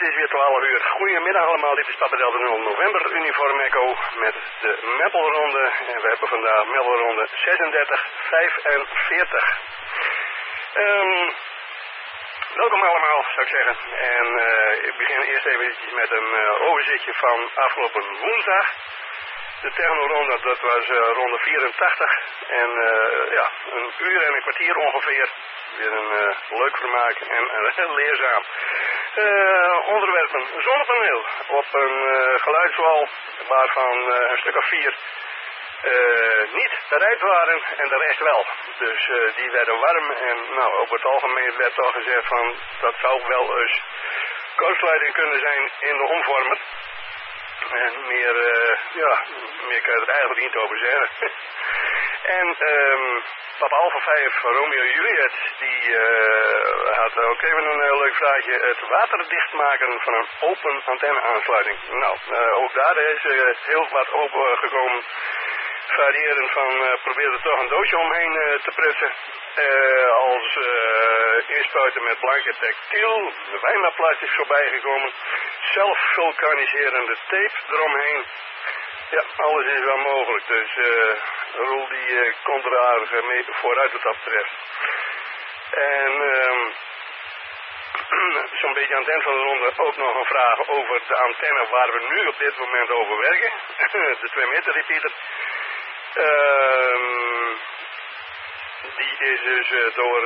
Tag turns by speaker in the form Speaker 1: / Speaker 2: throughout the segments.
Speaker 1: is weer 12 uur. Goedemiddag allemaal, dit is Papa Delta 0 November Uniform Echo met de Meppelronde. En we hebben vandaag Meppelronde 3645. Welkom allemaal, zou ik zeggen. En ik begin eerst even met een overzichtje van afgelopen woensdag. De technoronde, dat was ronde 84. En ja, een uur en een kwartier ongeveer. Weer een leuk vermaak en leerzaam. Onderwerpen zonnepaneel op een geluidswal waarvan een stuk of 4 niet bereid waren en de rest wel. Dus die werden warm en nou, over het algemeen werd toch gezegd van dat zou wel eens kortsluiting kunnen zijn in de omvormer. En meer kan je er eigenlijk niet over zeggen. En Papa Alpha 5 Romeo Juliet, die had ook even een leuk vraagje. Het waterdicht maken van een open antenne-aansluiting. Nou, ook daar is heel wat opgekomen. Variëren van probeer er toch een doosje omheen te pressen. Als inspuiten met blanke textiel. De wijnmapplaatjes voorbij gekomen. Zelf vulkaniserende tape eromheen. Ja, alles is wel mogelijk. Dus Roel die komt er aardig mee vooruit wat dat betreft. En zo'n beetje aan het eind van de ronde ook nog een vraag over de antenne waar we nu op dit moment over werken. De 2 meter repeater. Die is dus door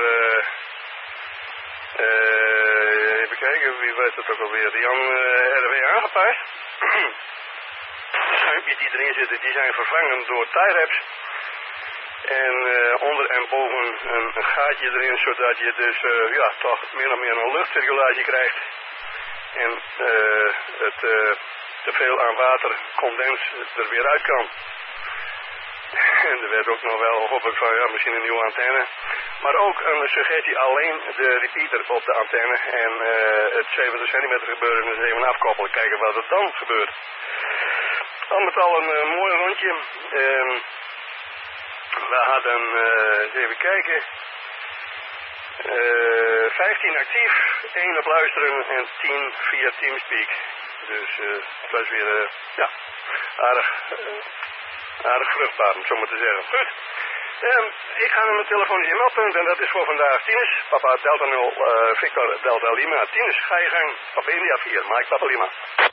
Speaker 1: even kijken, wie weet het ook alweer, Jan RW aangepast. De schuimpjes die erin zitten, die zijn vervangen door tie-wraps. En onder en boven een gaatje erin, zodat je dus ja, toch meer of meer een luchtcirculatie krijgt. En het te veel aan watercondens er weer uit kan. En er werd ook nog wel hopelijk van, ja, misschien een nieuwe antenne. Maar ook een suggestie, alleen de repeater op de antenne en het 70 centimeter gebeuren dus even afkoppelen, kijken wat er dan gebeurt. Al met al een mooi rondje. We hadden, even kijken, 15 actief, 1 op luisteren en 10 via Teamspeak. Dus het was weer, ja, aardig vruchtbaar, om zo maar te zeggen. Goed. Ik ga naar mijn telefonische meldpunt en dat is voor vandaag Tinus. Papa Delta 0, Victor Delta Lima. Tinus, ga je gang. Papa India 4, Mike Papa Lima.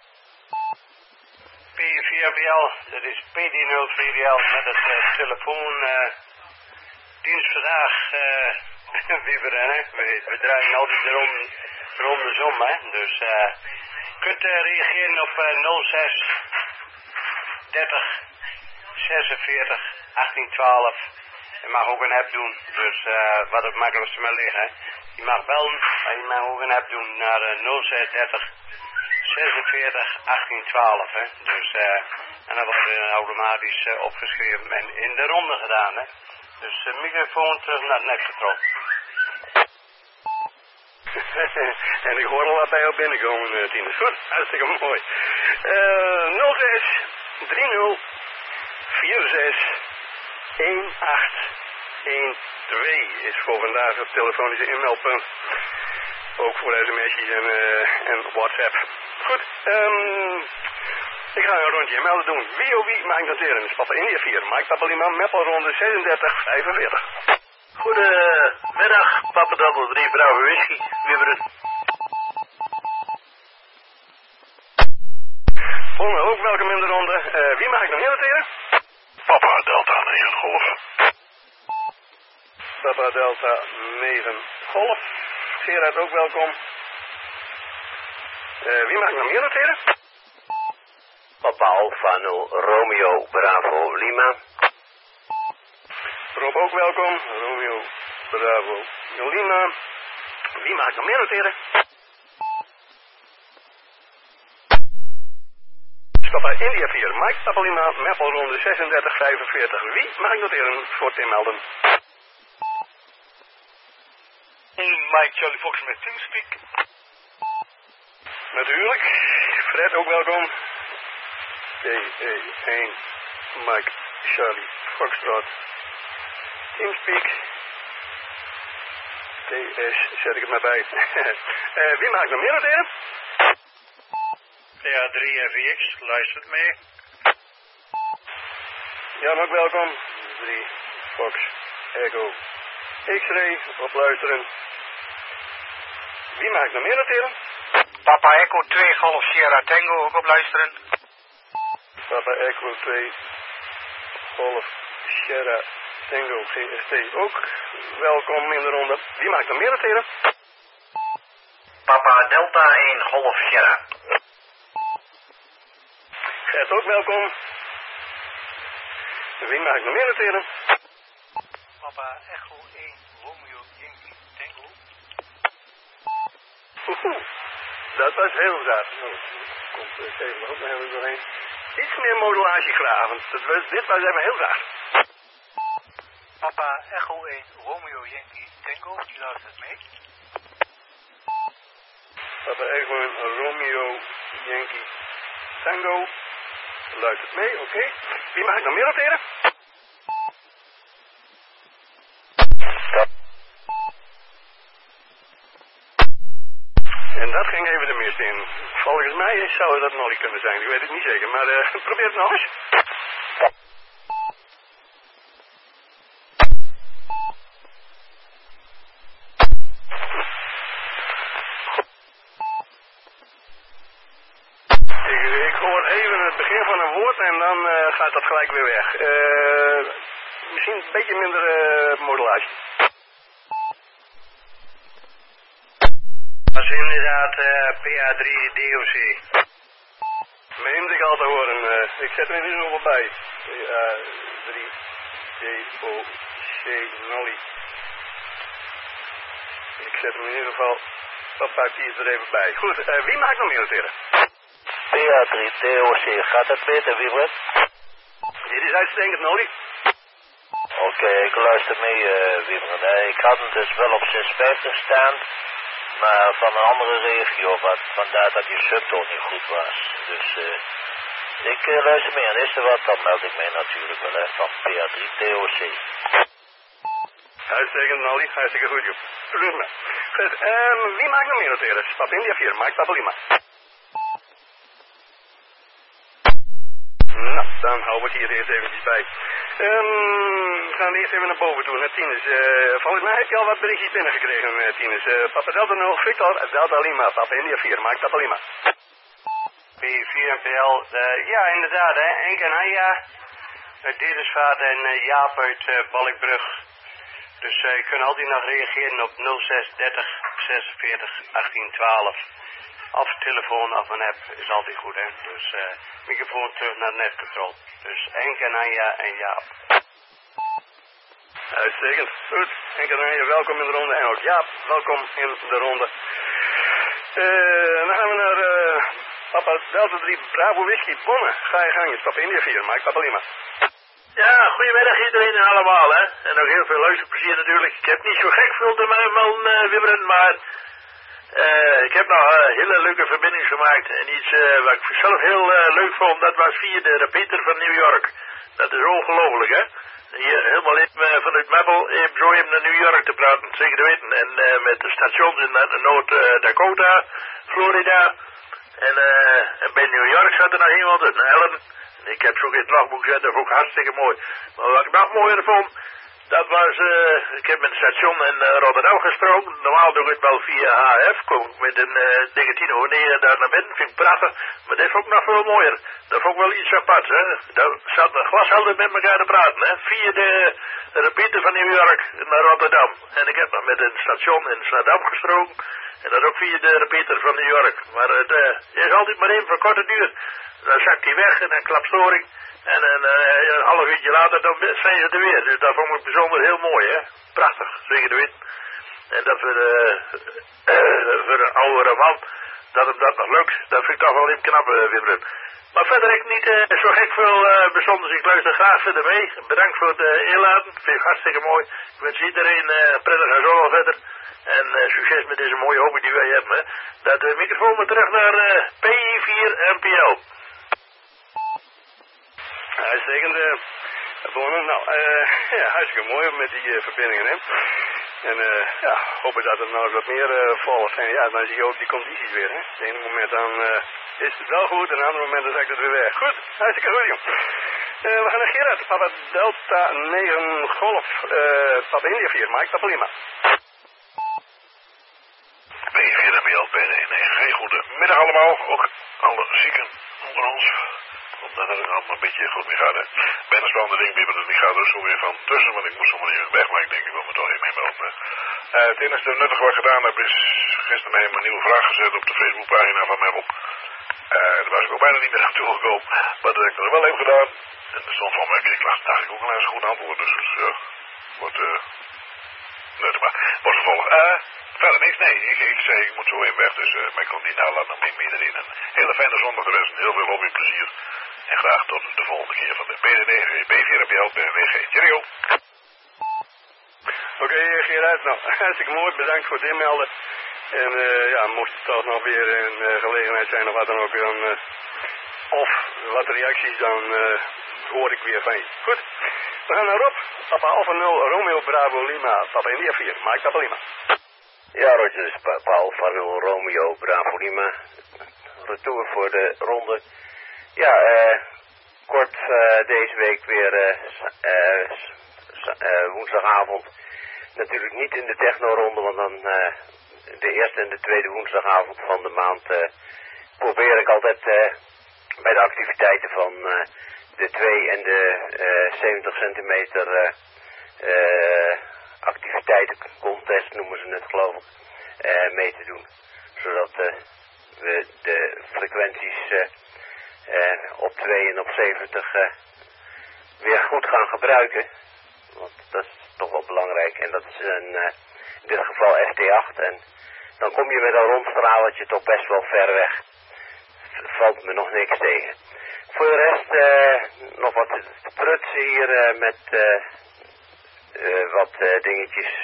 Speaker 2: P4BL, dat is PD03BL met het telefoondienst vandaag. Wieberen, we draaien altijd rond de zon, hè. Dus je kunt reageren op 06 30 46 18 12. Je mag ook een app doen, dus wat het makkelijkste maar liggen. Hè. Je mag bellen, maar je mag ook een app doen naar 06 30 46 18 12. Hè. Dus, en dan wordt er automatisch opgeschreven en in de ronde gedaan. Hè. Dus microfoon terug naar het net getrokken.
Speaker 1: En ik hoor al wat bij jou binnenkomen, Tine. Goed, hartstikke mooi. 06 30 46 1812 is voor vandaag het telefonische inmeldpunt. Ook voor sms'jes en WhatsApp. Goed, ik ga een rondje melden doen. Wie mag ik noteren? Dat is Papa India 4, Mike Papa Lima, Meppelronde 36 45.
Speaker 3: Goedemiddag, Papa Double 3, Bravo Whisky, Wieberen.
Speaker 1: Volgende ook welkom in de ronde. Wie mag ik nog meer noteren?
Speaker 3: Papa Delta 9 Golf.
Speaker 1: Papa Delta 9 Golf. Gerard ook welkom. Wie mag ik nog meer noteren?
Speaker 3: Papa Alpha 0 Romeo Bravo Lima.
Speaker 1: Rob ook welkom. Romeo Bravo Lima. Wie mag ik nog meer noteren? Papa India 4, Mike Papa Lima, Meppelronde 36 45. Wie mag ik noteren voor het inmelden?
Speaker 2: Mike Charlie Fox met Teamspeak.
Speaker 1: Natuurlijk. Fred ook welkom. T1 Mike Charlie Foxtrot. Teamspeak. TS zet ik het maar bij. Wie mag ik nog meer noteren?
Speaker 2: PA3FX, luistert mee.
Speaker 1: Ja, ook welkom. 3 Fox Echo X-ray op luisteren. Wie mag ik nog meer noteren?
Speaker 4: Papa Echo 2 Golf Sierra Tango ook op luisteren.
Speaker 1: Papa Echo 2 Golf Sierra Tango GST ook. Welkom in de ronde. Wie mag ik nog meer noteren?
Speaker 4: Papa Delta 1 Golf Sierra.
Speaker 1: Gert ook welkom. Wie mag ik nog meer noteren?
Speaker 4: Papa Echo 1 Romeo Yankee Tango.
Speaker 1: Dat was heel raar. Nou, komt even ook nog even doorheen. Iets meer modulatie graven. Dit was even heel raar.
Speaker 4: Papa Echo 1 Romeo Yankee Tango, die luistert mee.
Speaker 1: Papa Echo 1 Romeo Yankee Tango. Luistert mee, oké. Wie mag ik nog meer noteren? En dat ging even de mist in. Volgens mij zou dat Nolly kunnen zijn. Ik weet het niet zeker, maar probeer het nog eens. Ik hoor even het begin van een woord en dan gaat dat gelijk weer weg. Misschien een beetje minder modulatie.
Speaker 2: Dat is inderdaad PA3 DOC.
Speaker 1: Meende ik al te horen. Ik zet er in ieder geval bij. PA3 DOC Nolly. Ik zet hem in ieder geval op papier er even bij. Goed, wie mag ik nog meer noteren?
Speaker 3: PA3 DOC, gaat het beter, Wiebert?
Speaker 1: Dit is uitstekend, Nolly.
Speaker 3: Oké, ik luister mee, Wiebert. Ik had hem dus wel op 650 staan, maar van een andere regio, vandaar dat die subtoon niet goed was. Dus ik luister mee. En is er wat, dan meld ik mij natuurlijk wel, hè, van PA3 DOC.
Speaker 1: Uitstekend, Nolly. Hartstikke goed, joh. Prima. Goed, wie mag ik nog meer noteren? Papa India 4, Mike Papa Lima. Nou, dan hou ik hier eerst eventjes bij. We gaan eerst even naar boven toe, naar Tinus. Volgens mij heb je al wat berichtjes binnengekregen, Tinus. Papa Delta 0, Victor, Delta Lima, Papa India 4, Mike Papa Lima.
Speaker 2: P4MPL, ja inderdaad, hè. Henk en Anja uit Dedersvaart en Jaap uit Balkbrug. Dus je kunt altijd nog reageren op 06 30 46 18 12. Of telefoon of een app is altijd goed, hè. Dus microfoon terug naar netcontrol. Dus Henk en Anja en Jaap.
Speaker 1: Uitstekend. Goed. Henk en Anja, welkom in de ronde. En ook Jaap, welkom in de ronde. Dan gaan we naar Papa Delta 3 Bravo Whisky Bonne. Ga je gang, Papa India 4, Mike Papa Lima.
Speaker 5: Ja, goedemiddag iedereen en allemaal, hè. En nog heel veel luisterplezier natuurlijk. Ik heb niet zo gek veel te melden, Wibberen, maar ik heb nog een hele leuke verbinding gemaakt. En iets wat ik zelf heel leuk vond, dat was via de repeater van New York. Dat is ongelooflijk, hè. Hier helemaal vanuit Mabel zo even naar New York te praten, zeker te weten. En met de stations in Noord-Dakota, Florida. En bij New York zat er nog iemand, een Ellen. Ik heb zo in het logboek gezet, dat vond ik hartstikke mooi. Maar wat ik nog mooier vond, dat was, ik heb met een station in Rotterdam gesproken. Normaal doe ik het wel via HF, kom ik met een dikke 10 over 9 daar naar binnen, vind ik prachtig. Maar dit vond ik nog veel mooier. Dat vond ik wel iets apart, hè. Daar zat een glashelder met elkaar te praten, hè. Via de repeater van New York naar Rotterdam. En ik heb nog met een station in Rotterdam gesproken. En dat ook via de repeater van New York. Maar het is altijd maar even voor korte duur. Dan zakt hij weg en dan klapt-storing. En een half uurtje later dan zijn ze er weer. Dus dat vond ik bijzonder heel mooi, hè. Prachtig, zeker te weten. En dat voor een oudere man, dat hem dat nog lukt, dat vind ik toch wel even knap, Wim. Maar verder heb ik niet zo gek veel bijzonders. Ik luister graag verder mee. Bedankt voor het inladen. Vind ik hartstikke mooi. Ik wens iedereen prettig en zonnig verder. En succes met deze mooie hobby die wij hebben. Hè. Dat microfoon maar terug naar P4MPL.
Speaker 1: Uitstekend, Bonnen. Nou, ja, hartstikke mooi met die verbindingen, hè. En ja, hopen dat er nou wat meer volgt. En ja, dan zie je ook die condities weer, hè. Het ene moment dan is het wel goed en op andere momenten zeg ik het weer weg. Goed, hartstikke goed, jong. We gaan naar Gerard, Papa Delta 9 Golf, Papa India 4, Mike, Papa Lima.
Speaker 5: B4 BL PD9G, goedemiddag allemaal, ook alle zieken onder ons. Omdat het allemaal een beetje goed mee gaat, hè. Ben een spannende ding, Bieber, dus ik ga er zo weer van tussen, want ik moest zomaar even weg, maar ik denk ik wil me toch even mee melden. Het enige nuttige wat ik gedaan heb is gisteren even een nieuwe vraag gezet op de Facebookpagina van Merel. Daar was ik ook bijna niet meer naartoe gekomen, maar dat heb ik er wel even gedaan. En er stond van mij, ik dacht ik ook wel eens een goed antwoord, dus wordt nuttig, maar wordt vervolgd. Verder niks, nee, ik zei ik moet zo in weg, dus maar ik kon niet nalaten om mee erin. Een hele fijne zondag de rest, heel veel hobbyplezier. En graag tot de volgende keer van de PD9, B4BL, BWG. Cheerio!
Speaker 1: Oké, Gerard, nou, hartstikke mooi, bedankt voor het inmelden. En ja, mocht het toch nog weer een gelegenheid zijn of wat dan ook, dan, of wat reacties, dan hoor ik weer van je. Goed, we gaan naar Rob, Papa Alpha 0, Romeo Bravo Lima, Papa India 4, Mike Papa Lima.
Speaker 6: Ja, Roger, dus Papa Alpha 0, Romeo Bravo Lima, retour voor de ronde. Ja, kort deze week weer woensdagavond. Natuurlijk niet in de techno-ronde, want dan de eerste en de tweede woensdagavond van de maand probeer ik altijd bij de activiteiten van de 2 en de 70 centimeter activiteitencontest, noemen ze het geloof ik, mee te doen. Zodat we de frequenties op 2 en op 70 weer goed gaan gebruiken. Want dat is toch wel belangrijk. En dat is in dit geval ST8. En dan kom je met een rondstraaltje toch best wel ver weg. Valt me nog niks tegen. Voor de rest nog wat te prutsen hier met wat dingetjes.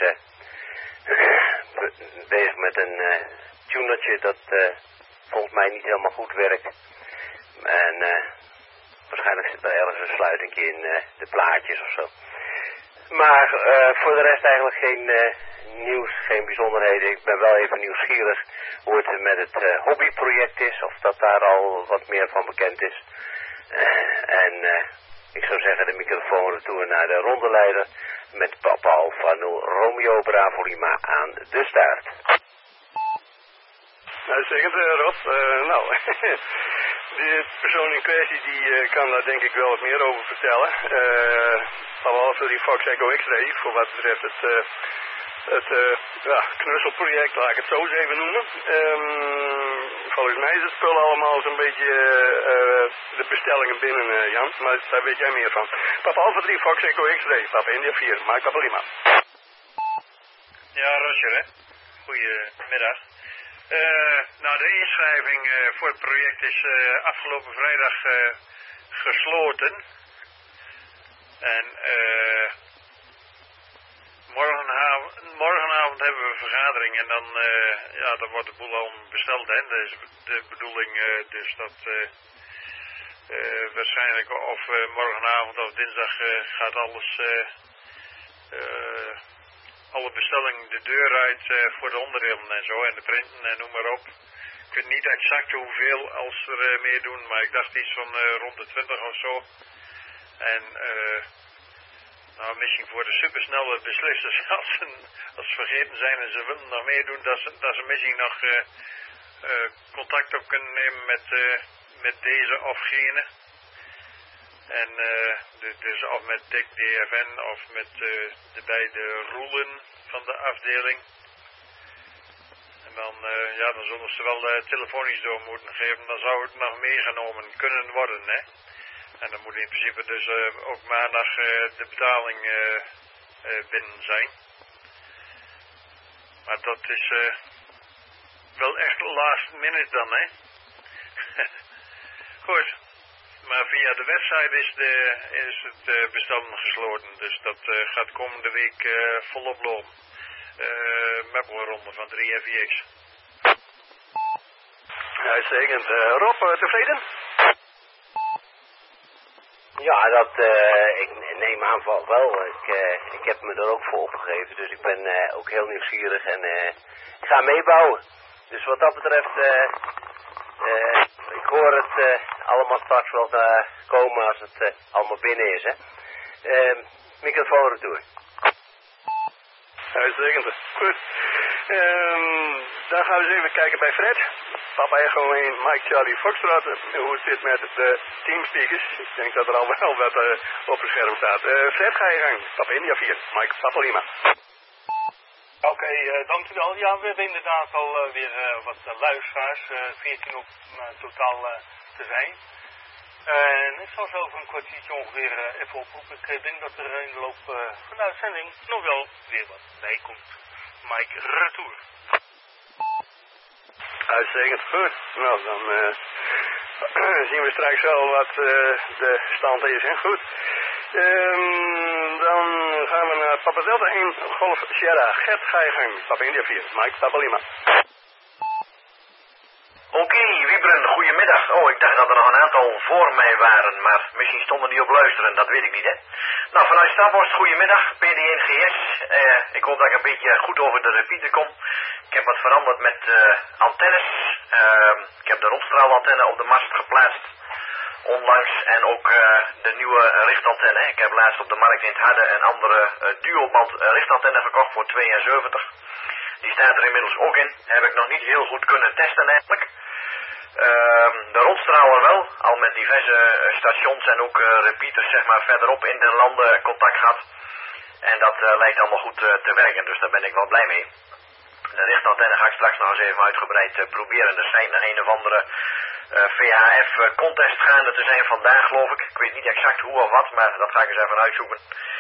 Speaker 6: Bezig met een tunertje dat volgens mij niet helemaal goed werkt. En waarschijnlijk zit er ergens een sluiting in de plaatjes of zo. Maar voor de rest eigenlijk geen nieuws, geen bijzonderheden. Ik ben wel even nieuwsgierig hoe het met het hobbyproject is. Of dat daar al wat meer van bekend is. En ik zou zeggen de microfoon retour naar de rondeleider. Met Papa Alpha 0 Romeo Bravo Lima aan de staart.
Speaker 1: Uitstekend, Rob. Nou, die persoon in kwestie die kan daar denk ik wel wat meer over vertellen. Behalve die Fox Echo X-ray, voor wat betreft het knusselproject, laat ik het zo eens even noemen. Volgens mij is het spul allemaal zo'n beetje de bestellingen binnen, Jan, maar daar weet jij meer van. Papa Alpha 3 Fox Echo X-ray, Papa India 4, Mike Papa Lima.
Speaker 4: Ja, Roger, hè. Goedemiddag. Nou, de inschrijving voor het project is afgelopen vrijdag gesloten. En morgenavond hebben we een vergadering en dan wordt de boel al besteld. Hè. Dat is de bedoeling dus dat waarschijnlijk of morgenavond of dinsdag gaat alles... alle bestellingen de deur uit voor de onderdelen en zo en de printen en noem maar op. Ik weet niet exact hoeveel als er mee doen, maar ik dacht iets van rond de 20 of zo. En nou, misschien voor de supersnelle beslissers als ze vergeten zijn en ze willen nog meedoen, dat ze misschien nog contact op kunnen nemen met deze of gene. En dus of met Dick DFN of met de beide Roelen van de afdeling. En dan zullen ze wel telefonisch door moeten geven. Dan zou het nog meegenomen kunnen worden, hè. En dan moet in principe dus ook maandag de betaling binnen zijn. Maar dat is wel echt last minute dan, hè. Goed. Maar via de website is het bestellen gesloten. Dus dat gaat komende week volop lopen. Mappelronde van 3FX.
Speaker 1: Uitstekend. Rob, tevreden?
Speaker 6: Ja, ik neem aan van wel. Ik heb me er ook voor opgegeven. Dus ik ben ook heel nieuwsgierig en ik ga meebouwen. Dus wat dat betreft, ik hoor het allemaal straks wel komen als het allemaal binnen is, hè. Microfoon retour.
Speaker 1: Uitstekend. Goed. Dan gaan we eens even kijken bij Fred. Papa Echo 1, Mike Charlie Foxtrot. Hoe het zit met de teamspeakers. Ik denk dat er al wel wat op het scherm staat. Fred, ga je gang. Papa India 4, Mike Papa Lima.
Speaker 7: Oké, dank u wel. Ja, we hebben inderdaad al weer wat luisteraars. 14 op totaal te zijn. En ik zal zo over een kwartiertje ongeveer even oproepen. Ik denk dat er in de loop van de uitzending nog wel weer wat bij komt. Mike, retour.
Speaker 1: Uitstekend. Goed. Nou, dan zien we straks wel wat de stand is. Hè? Goed. Dan gaan we naar Papa Delta 1, Golf Sierra. Gert, ga je gang. Papa India 4, Mike Papa Lima.
Speaker 8: Oké, Wiebren, goedemiddag. Oh, ik dacht dat er nog een aantal voor mij waren, maar misschien stonden die op luisteren, dat weet ik niet, hè. Nou, vanuit Staphorst, goedemiddag, PD1GS. Ik hoop dat ik een beetje goed over de repeater kom. Ik heb wat veranderd met antennes. Ik heb de rondstraalantenne op de mast geplaatst onlangs en ook de nieuwe richtantenne. Ik heb laatst op de markt in het Harde een andere duoband richtantenne gekocht voor 72. Die staat er inmiddels ook in. Heb ik nog niet heel goed kunnen testen eigenlijk. De rondstraler wel, al met diverse stations en ook repeaters zeg maar verderop in de landen contact gehad. En dat lijkt allemaal goed te werken, dus daar ben ik wel blij mee. De richtantenne ga ik straks nog eens even uitgebreid proberen. Er schijnt een of andere VHF contest gaande te zijn vandaag geloof ik. Ik weet niet exact hoe of wat, maar dat ga ik eens even uitzoeken.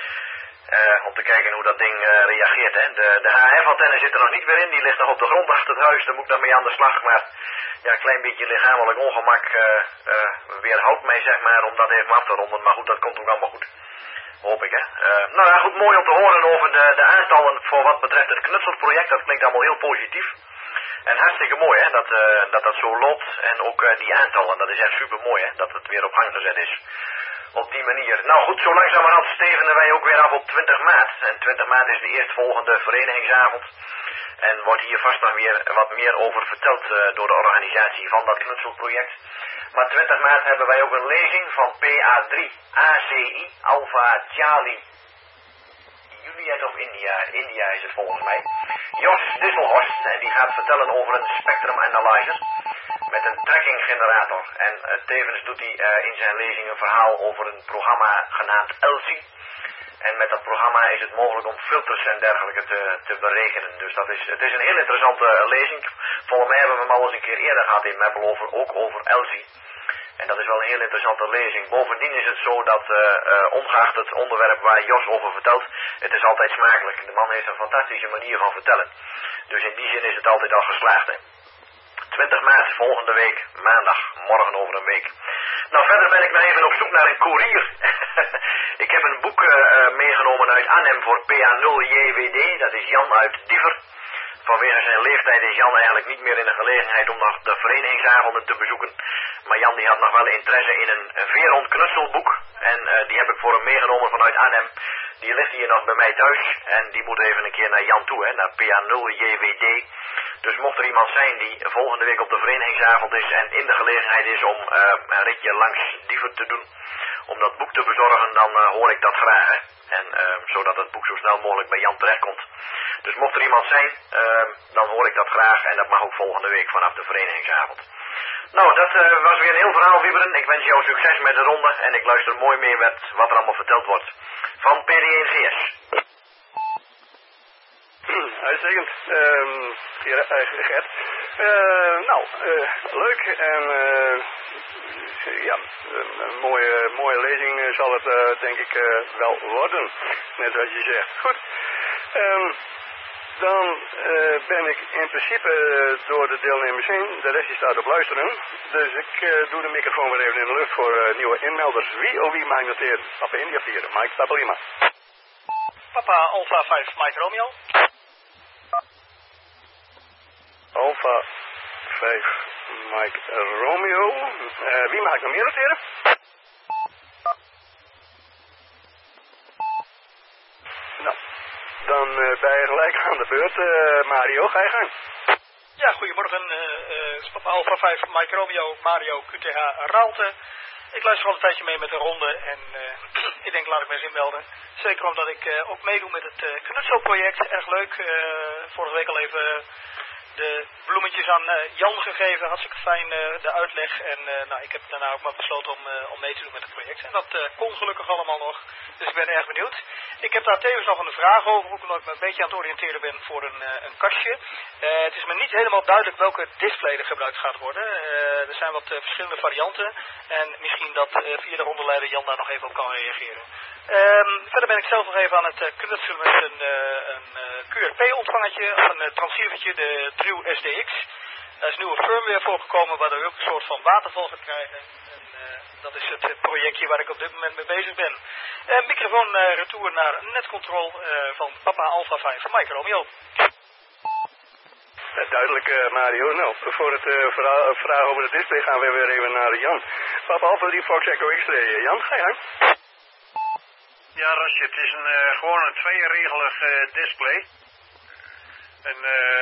Speaker 8: Om te kijken hoe dat ding reageert. Hè. De HF-antenne zit er nog niet meer in. Die ligt nog op de grond achter het huis. Daar moet ik dan mee aan de slag. Maar ja, een klein beetje lichamelijk ongemak weerhoudt mij zeg maar om dat even af te ronden. Maar goed, dat komt ook allemaal goed. Hoop ik, hè. Nou ja, goed, mooi om te horen over de aantallen voor wat betreft het knutselproject. Dat klinkt allemaal heel positief. En hartstikke mooi, hè, dat zo loopt. En ook die aantallen, dat is echt super mooi, hè, dat het weer op gang gezet is. Op die manier. Nou goed, zo langzamerhand stevenen wij ook weer af op 20 maart. En 20 maart is de eerstvolgende verenigingsavond. En wordt hier vast nog weer wat meer over verteld door de organisatie van dat knutselproject. Maar 20 maart hebben wij ook een lezing van PA3 ACI, Alpha Charlie Juliet of India. India is het volgens mij. Jos Disselhorst, en die gaat vertellen over een spectrum analyzer met een tracking generator. En tevens doet hij in zijn lezing een verhaal over een programma genaamd ELSI. En met dat programma is het mogelijk om filters en dergelijke te berekenen. Dus het is een heel interessante lezing. Volgens mij hebben we hem al eens een keer eerder gehad in Meppel ook over ELSI. En dat is wel een heel interessante lezing. Bovendien is het zo dat, ongeacht het onderwerp waar Jos over vertelt, het is altijd smakelijk. De man heeft een fantastische manier van vertellen. Dus in die zin is het altijd al geslaagd, hè. 20 maart, volgende week, maandag, morgen over een week. Nou, verder ben ik nog even op zoek naar een koerier. Ik heb een boek meegenomen uit Arnhem voor PA0JWD, dat is Jan uit Diever. Vanwege zijn leeftijd is Jan eigenlijk niet meer in de gelegenheid om nog de verenigingsavonden te bezoeken. Maar Jan die had nog wel interesse in een Veron knutselboek. En die heb ik voor hem meegenomen vanuit Arnhem. Die ligt hier nog bij mij thuis. En die moet even een keer naar Jan toe, hè, naar PA0JWD. Dus mocht er iemand zijn die volgende week op de verenigingsavond is en in de gelegenheid is om een ritje langs Diever te doen, om dat boek te bezorgen, dan hoor ik dat graag. Hè. En zodat het boek zo snel mogelijk bij Jan terechtkomt. Dus mocht er iemand zijn, dan hoor ik dat graag. En dat mag ook volgende week vanaf de verenigingsavond. Nou, dat was weer een heel verhaal, Wieberen. Ik wens jou succes met de ronde. En ik luister mooi mee met wat er allemaal verteld wordt. Van PD1GS.
Speaker 1: Uitstekend, Gert. Nou, leuk en ja, een mooie lezing zal het denk ik wel worden, net zoals je zegt. Goed, dan ben ik in principe door de deelnemers heen, de rest staat op luisteren. Dus ik doe de microfoon weer even in de lucht voor nieuwe inmelders. Wie mag ik noteren? Papa India 4, Mike Papa Lima.
Speaker 7: Papa Alpha 5, Mike Romeo.
Speaker 1: Alpha 5, Mike Romeo. Wie mag ik nog meer noteren? Nou, dan ben je gelijk aan de beurt. Mario, ga je gang.
Speaker 7: Ja, goedemorgen.
Speaker 9: Het is Papa Alpha 5 Mike Romeo Mario QTH Raalte. Ik luister al een tijdje mee met de ronde en ik denk laat ik me eens inmelden. Zeker omdat ik ook meedoe met het knutselproject. Erg leuk. Vorige week al even de bloemetjes aan Jan gegeven. Hartstikke fijn de uitleg. En ik heb daarna ook maar besloten om mee te doen met het project. En dat kon gelukkig allemaal nog. Dus ik ben erg benieuwd. Ik heb daar tevens nog een vraag over. Ook omdat ik me een beetje aan het oriënteren ben voor een kastje. Het is me niet helemaal duidelijk welke display er gebruikt gaat worden. Er zijn wat verschillende varianten. En misschien dat via de rondeleider Jan daar nog even op kan reageren. Verder ben ik zelf nog even aan het knutselen met een QRP-ontvangertje. Of een transceivertje, de Trio SDX. Daar is nieuwe firmware voor gekomen waardoor je ook een soort van waterval gaat krijgen. Dat is het projectje waar ik op dit moment mee bezig ben. Microfoon retour naar netcontrol van Papa Alpha 5 Mike Romeo.
Speaker 1: Duidelijk, Mario. Nou, voor het vraag over de display gaan we weer even naar Jan. Papa Alpha 3 Fox Echo X-ray. Jan, ga je gang.
Speaker 4: Ja, Rosje, het is gewoon een tweeregelig display. En,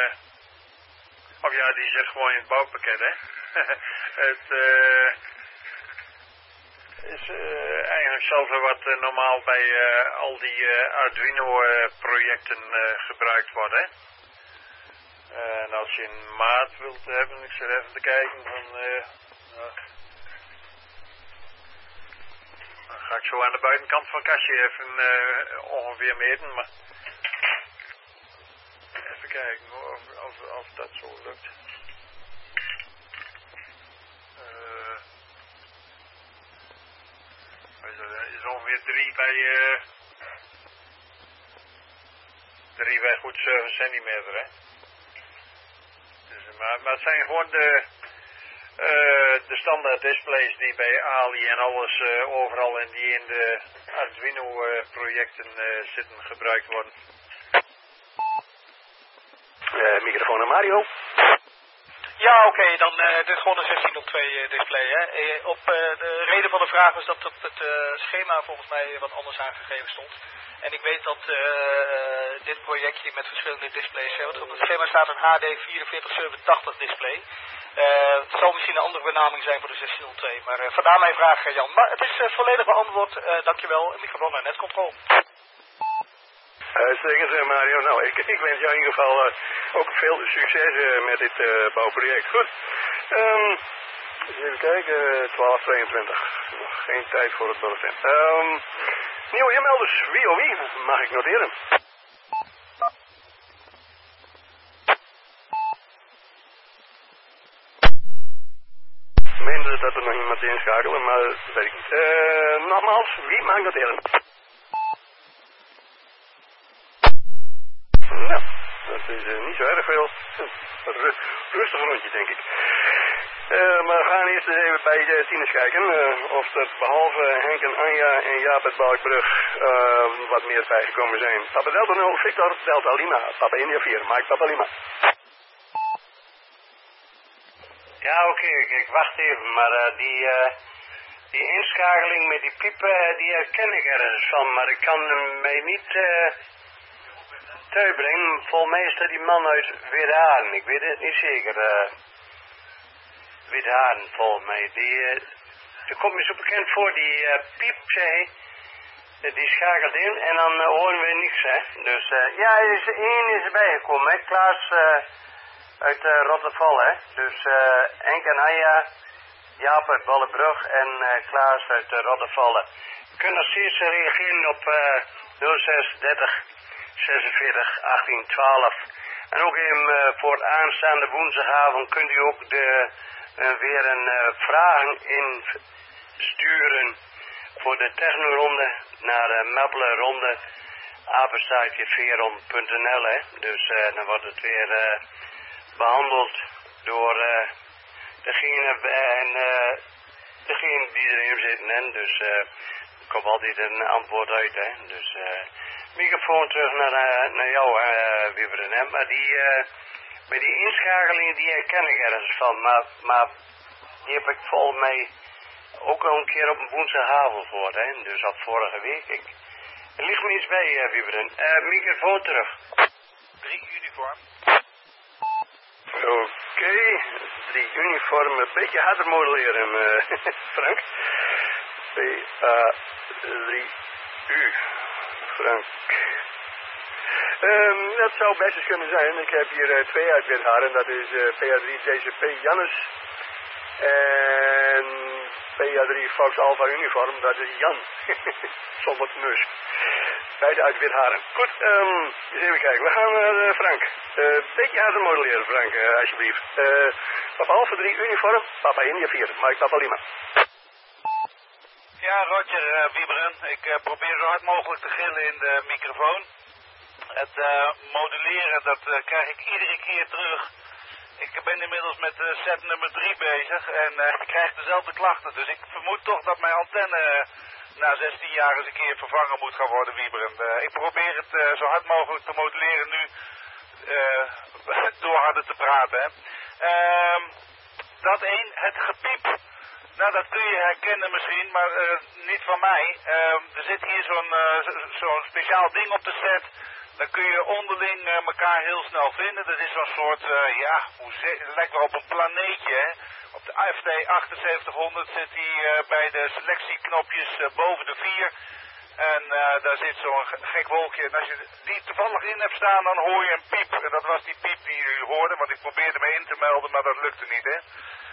Speaker 4: die zit gewoon in het bouwpakket, hè. Het is eigenlijk hetzelfde wat normaal bij al die Arduino-projecten gebruikt wordt, hè. En als je een maat wilt hebben, ik zit even te kijken van... dan ga ik zo aan de buitenkant van het kastje even ongeveer meten, maar... Even kijken hoor, of dat zo lukt. Is ongeveer 3 bij goed 7 centimeter, hè. Dus, maar het zijn gewoon de standaard displays die bij Ali en alles overal en die in de Arduino projecten zitten gebruikt worden.
Speaker 1: Microfoon naar Mario.
Speaker 9: Ja, oké, dan dit is gewoon een 16:2 display. Hè. De reden van de vraag was dat op het schema volgens mij wat anders aangegeven stond. En ik weet dat dit projectje met verschillende displays heeft. Op het schema staat een HD 4487 display. Het zal misschien een andere benaming zijn voor de 16:02. Maar vandaar mijn vraag, Jan. Maar het is volledig beantwoord. Dankjewel. Microfoon naar netcontrol.
Speaker 1: Uitstekend, Mario. Nou, ik wens jou in ieder geval ook veel succes met dit bouwproject. Goed. Even kijken, 12:22. Nog geen tijd voor het bulletin. Nieuwe inmelders, wie of wie? Mag ik noteren? Ik meende dat er nog iemand inschakelen, maar dat weet ik niet. Nogmaals, wie mag ik noteren? Nou, dat is niet zo erg veel. Rustig rondje, denk ik. Maar we gaan eerst eens even bij de tieners kijken. Of er behalve Henk en Anja en Jaap uit Balkbrug wat meer bijgekomen zijn. Papa Delta 0, Victor Delta Lima. Papa India 4, Mike Papa Lima.
Speaker 2: Ja, oké, ik wacht even. Maar die inschakeling met die piepen, die herken ik ergens van. Maar ik kan hem mij niet... Teubring, volgens mij is dat die man uit Widhaan. Ik weet het niet zeker. Widhaan, volgens mij. Die komt me zo bekend voor, die piep, zei die schakelt in en dan horen we niks, hè. Dus ja, één is erbij gekomen, hè. Klaas uit Rotterdam, hè. Dus Henk en Anja, Jaap uit Ballenbrug en Klaas uit Rotterdam. Je kunt nog steeds reageren op 0630 46 18 12. En ook even voor aanstaande woensdagavond kunt u ook weer een vragen insturen voor de technoronde naar Mableronde @veron.nl, hè. Dus dan wordt het weer behandeld door degene die erin zitten, hè. Dus er komt altijd een antwoord uit, hè. Dus microfoon terug naar jou, Wieberen, hè. Maar die inschakelingen, die herken ik ergens van. Maar die heb ik volgens mij ook al een keer op een woensdagavond gehoord, hè. Dus al vorige week. Er ligt me iets bij, Wieberen. Microfoon terug.
Speaker 9: 3 uniform.
Speaker 1: Oké, PA3 uniform een beetje harder modelleren, Frank. PA3U, Frank. Dat zou best eens kunnen zijn. Ik heb hier 2 uit Witharen. Dat is PA3 DCP Jannes. En PA3 Fox Alpha Uniform. Dat is Jan. Zonder neus. Beide uit Witharen. Goed, eens even kijken. We gaan naar Frank. Beetje harder modelleren, Frank, alsjeblieft. Papa Alpha 3 uniform. Papa India 4. Mike Papa Lima.
Speaker 10: Ja, Roger, Wieberen. Ik probeer zo hard mogelijk te gillen in de microfoon. Het modelleren, dat krijg ik iedere keer terug. Ik ben inmiddels met set nummer 3 bezig en ik krijg dezelfde klachten. Dus ik vermoed toch dat mijn antenne na 16 jaar eens een keer vervangen moet gaan worden, Wieberen. Ik probeer het zo hard mogelijk te modelleren nu door harder te praten. Dat één, het gepiep. Nou, dat kun je herkennen misschien, maar niet van mij. Er zit hier zo'n speciaal ding op de set. Dan kun je onderling elkaar heel snel vinden. Dat is zo'n soort, het lijkt wel op een planeetje. Hè? Op de FT 7800 zit hij bij de selectieknopjes boven de 4. En daar zit zo'n gek wolkje. En als je die toevallig in hebt staan, dan hoor je een piep. En dat was die piep die jullie hoorden, want ik probeerde me in te melden, maar dat lukte niet, hè.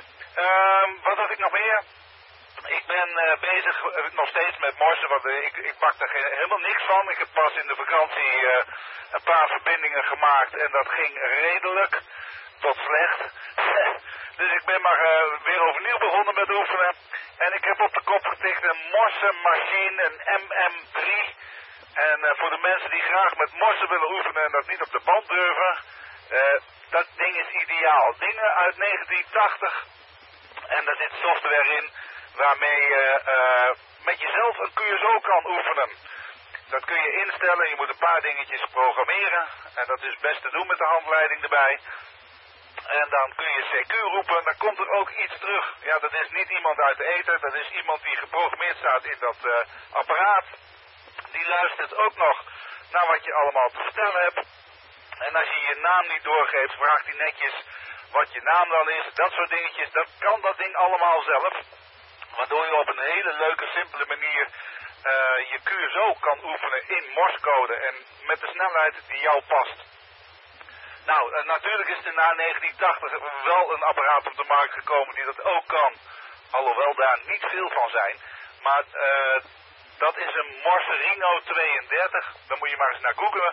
Speaker 10: Wat had ik nog meer? Ik ben bezig nog steeds met morsen, want ik pak er helemaal niks van. Ik heb pas in de vakantie een paar verbindingen gemaakt en dat ging redelijk tot slecht. Dus ik ben maar weer overnieuw begonnen met oefenen. En ik heb op de kop getikt een morsenmachine, een MM3. En voor de mensen die graag met morsen willen oefenen en dat niet op de band durven, dat ding is ideaal. Dingen uit 1980 en daar zit software in waarmee je met jezelf een QSO kan oefenen. Dat kun je instellen, je moet een paar dingetjes programmeren. En dat is best te doen met de handleiding erbij. En dan kun je CQ roepen, dan komt er ook iets terug. Ja, dat is niet iemand uit de ether, dat is iemand die geprogrammeerd staat in dat apparaat. Die luistert ook nog naar wat je allemaal te vertellen hebt. En als je je naam niet doorgeeft, vraagt hij netjes wat je naam dan is. Dat soort dingetjes, dat kan dat ding allemaal zelf. Waardoor je op een hele leuke, simpele manier je QSO kan oefenen in morsecode en met de snelheid die jou past. Nou, natuurlijk is er na 1980 wel een apparaat op de markt gekomen die dat ook kan. Alhoewel daar niet veel van zijn. Maar dat is een Morserino 32. Daar moet je maar eens naar googlen.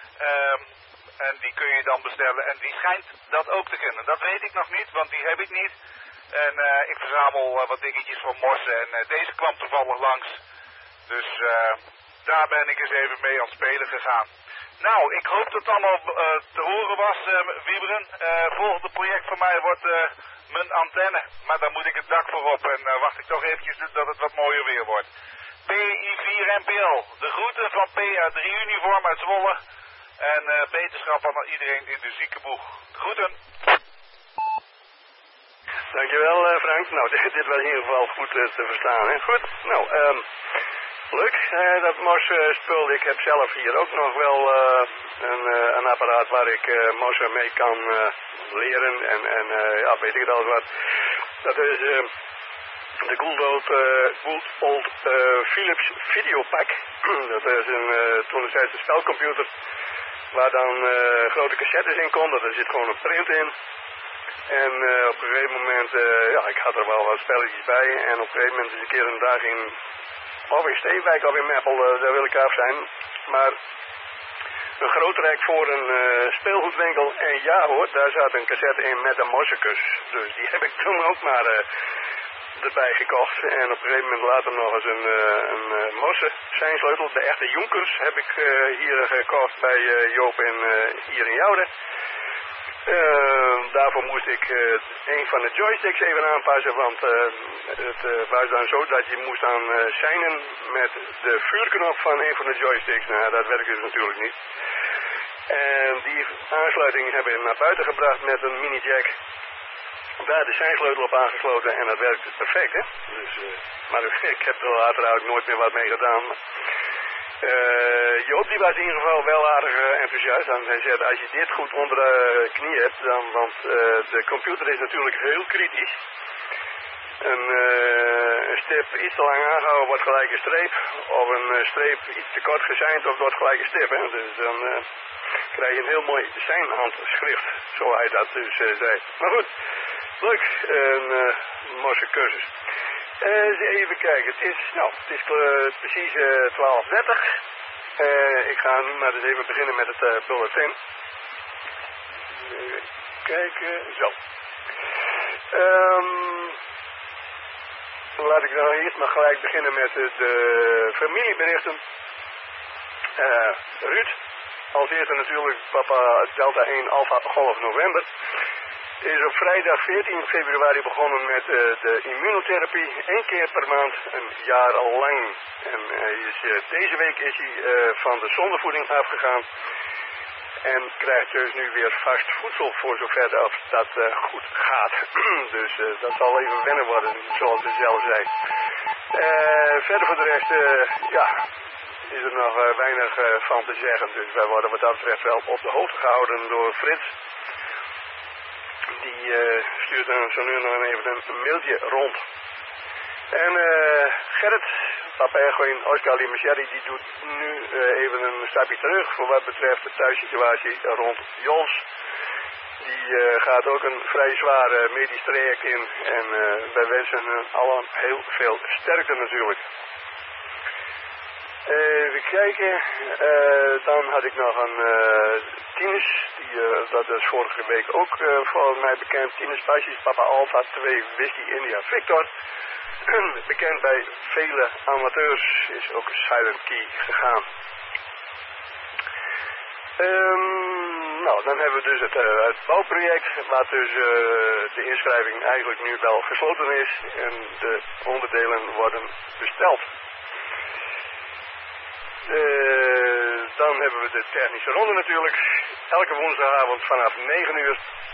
Speaker 10: En die kun je dan bestellen. En die schijnt dat ook te kennen. Dat weet ik nog niet, want die heb ik niet. En ik verzamel wat dingetjes van morsen. En deze kwam toevallig langs. Dus daar ben ik eens even mee aan het spelen gegaan. Nou, ik hoop dat het allemaal te horen was, Wieberen. Volgende project van mij wordt mijn antenne. Maar dan moet ik het dak voor op. En wacht ik toch eventjes dat het wat mooier weer wordt. PI4NPL. De groeten van PA3 Uniform uit Zwolle. En beterschap aan iedereen in de ziekenboeg. Groeten.
Speaker 1: Dankjewel, Frank. Nou, dit was in ieder geval goed te verstaan. Hè? Goed. Nou, leuk. Dat morse-spul. Ik heb zelf hier ook nog wel een apparaat waar ik morse mee kan leren. En ja, weet ik het al wat. Dat is de Good Old Philips Videopack. Dat is toen destijds een spelcomputer waar dan grote cassettes in konden. Er zit gewoon een print in. En op een gegeven moment, ja, ik had er wel wat spelletjes bij. En op een gegeven moment is een keer een dag of in Steenwijk of in Meppel, daar wil ik af zijn. Maar een groot rek voor een speelgoedwinkel. En ja hoor, daar zat een cassette in met een morsecus. Dus die heb ik toen ook maar erbij gekocht. En op een gegeven moment later nog eens een morse seinsleutel. De echte Jonkers heb ik hier gekocht bij Joop hier in Jouden. Daarvoor moest ik een van de joysticks even aanpassen, want het was dan zo dat je moest dan seinen met de vuurknop van een van de joysticks. Nou, dat werkt dus natuurlijk niet. En die aansluiting hebben we naar buiten gebracht met een mini-jack. Daar de seinsleutel op aangesloten en dat werkt perfect, hè. Dus, maar ik heb er later eigenlijk nooit meer wat mee gedaan. Joop die was in ieder geval wel aardig enthousiast. En hij zei, als je dit goed onder de knie hebt, dan, want de computer is natuurlijk heel kritisch. Een stip iets te lang aangehouden wordt gelijk een streep. Of een streep iets te kort gezeind of wordt gelijk een stip. Hè? Dus dan krijg je een heel mooi seinhandschrift, zo hij dat dus zei. Maar goed, leuk, een mooie cursus. Even kijken, het is precies 12:30. Ik ga nu maar eens even beginnen met het bulletin. Even kijken, zo. Laat ik dan eerst maar gelijk beginnen met de familieberichten. Ruud, als eerste natuurlijk papa Delta 1 Alpha Golf November. Is op vrijdag 14 februari begonnen met de immunotherapie. 1 keer per maand, een jaar lang. En deze week is hij van de zondevoeding afgegaan. En krijgt dus nu weer vast voedsel voor zover dat goed gaat. Dus dat zal even wennen worden, zoals hij zelf zei. Verder voor de rest, is er nog weinig van te zeggen. Dus wij worden wat dat betreft wel op de hoogte gehouden door Frits. Die stuurt dan zo nu nog even een mailtje rond. En Gerrit, papa Echo in Oscar Limacheri, die doet nu even een stapje terug voor wat betreft de thuissituatie rond Jos. Die gaat ook een vrij zwaar medisch traject in en wij wensen hen allen heel veel sterkte natuurlijk. Even kijken, dan had ik nog een Tinus, dat is vorige week ook volgens mij bekend. Tinus Pasjes, Papa Alpha 2 Whisky India Victor. Bekend bij vele amateurs, is ook Silent Key gegaan. Dan hebben we dus het bouwproject, waar dus de inschrijving eigenlijk nu wel gesloten is en de onderdelen worden besteld. Dan hebben we de technische ronde natuurlijk, elke woensdagavond vanaf 9 uur.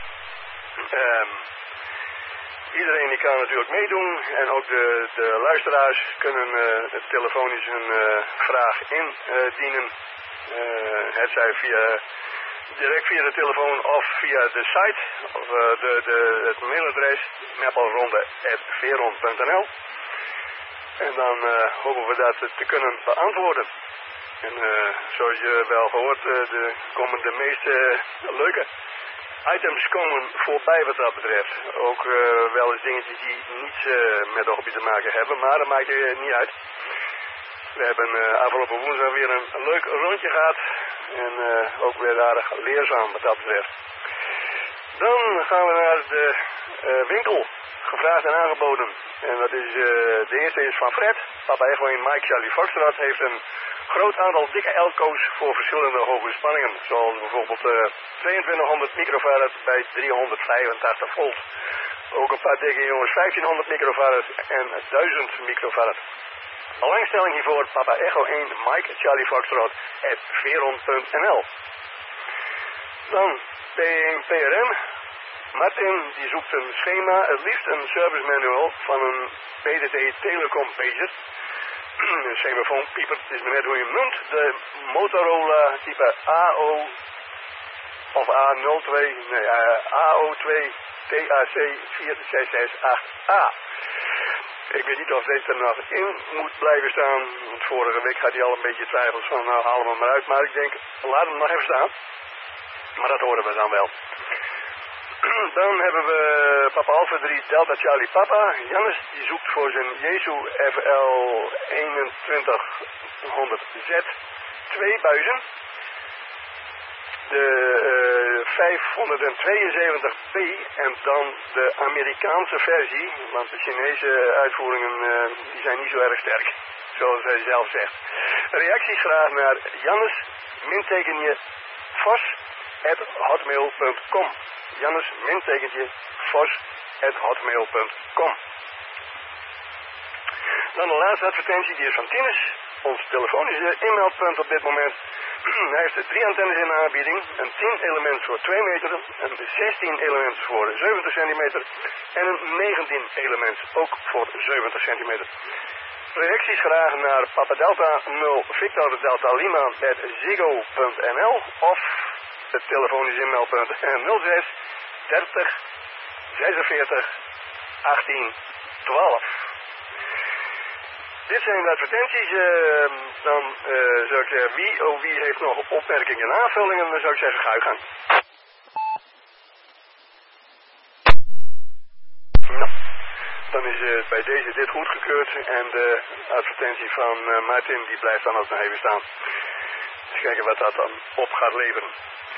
Speaker 1: Iedereen die kan natuurlijk meedoen en ook de luisteraars kunnen telefonisch een vraag indienen. Het zij direct via de telefoon of via de site of het mailadres meppelronde@veron.nl. En dan hopen we dat te kunnen beantwoorden. En zoals je wel hoort, komen de meeste leuke items komen voorbij wat dat betreft. Ook wel eens dingetjes die niets met de hobby te maken hebben, maar dat maakt je niet uit. We hebben afgelopen woensdag weer een leuk rondje gehad en ook weer aardig leerzaam wat dat betreft. Dan gaan we naar de winkel, gevraagd en aangeboden. En dat is, de eerste is van Fred, Papa Echo in Mike Charlie Foxtrot heeft een groot aantal dikke elko's voor verschillende hoge spanningen. Zoals bijvoorbeeld 2200 microfarad bij 385 volt. Ook een paar dikke jongens 1500 microfarad en 1000 microfarad. Belangstelling hiervoor Papa Echo 1 Mike Charlie Foxtrot @veron.nl. Dan P1 PRM. Martin die zoekt een schema, het liefst een service manual van een PTT Telecom pager. Een semafoon pieper, het is maar net hoe je hem noemt. De Motorola type AO of A02, nee, AO2 TAC 4668A. Ik weet niet of deze er nog in moet blijven staan. Want vorige week had hij al een beetje twijfels van nou halen we hem maar uit. Maar ik denk, laat hem nog even staan. Maar dat horen we dan wel. Dan hebben we Papa Alpha 3 Delta Charlie Papa. Jannes die zoekt voor zijn Jesu FL 2100Z 2 buizen. De 572B en dan de Amerikaanse versie, want de Chinese uitvoeringen die zijn niet zo erg sterk, zoals hij zelf zegt. Reacties graag naar Jannes, mintekentje vos@hotmail.com. Jannes, mintekentje vos@hotmail.com. Dan de laatste advertentie, die is van Tinus, ons telefonische inmeldpunt op dit moment. Hij heeft 3 antennes in de aanbieding, een 10 element voor 2 meter, een 16 element voor 70 centimeter en een 19 element ook voor 70 centimeter. Reacties graag naar Papa Delta 0 Victor Delta Lima @ziggo.nl of het telefonisch inmeldpunt 06 30 46 18 12. Dit zijn de advertenties. Dan zou ik zeggen, wie heeft nog opmerkingen en aanvullingen? Dan zou ik zeggen, ga je gang. Nou, dan is bij deze dit goedgekeurd en de advertentie van Martin die blijft dan ook nog even staan. Dus kijken wat dat dan op gaat leveren.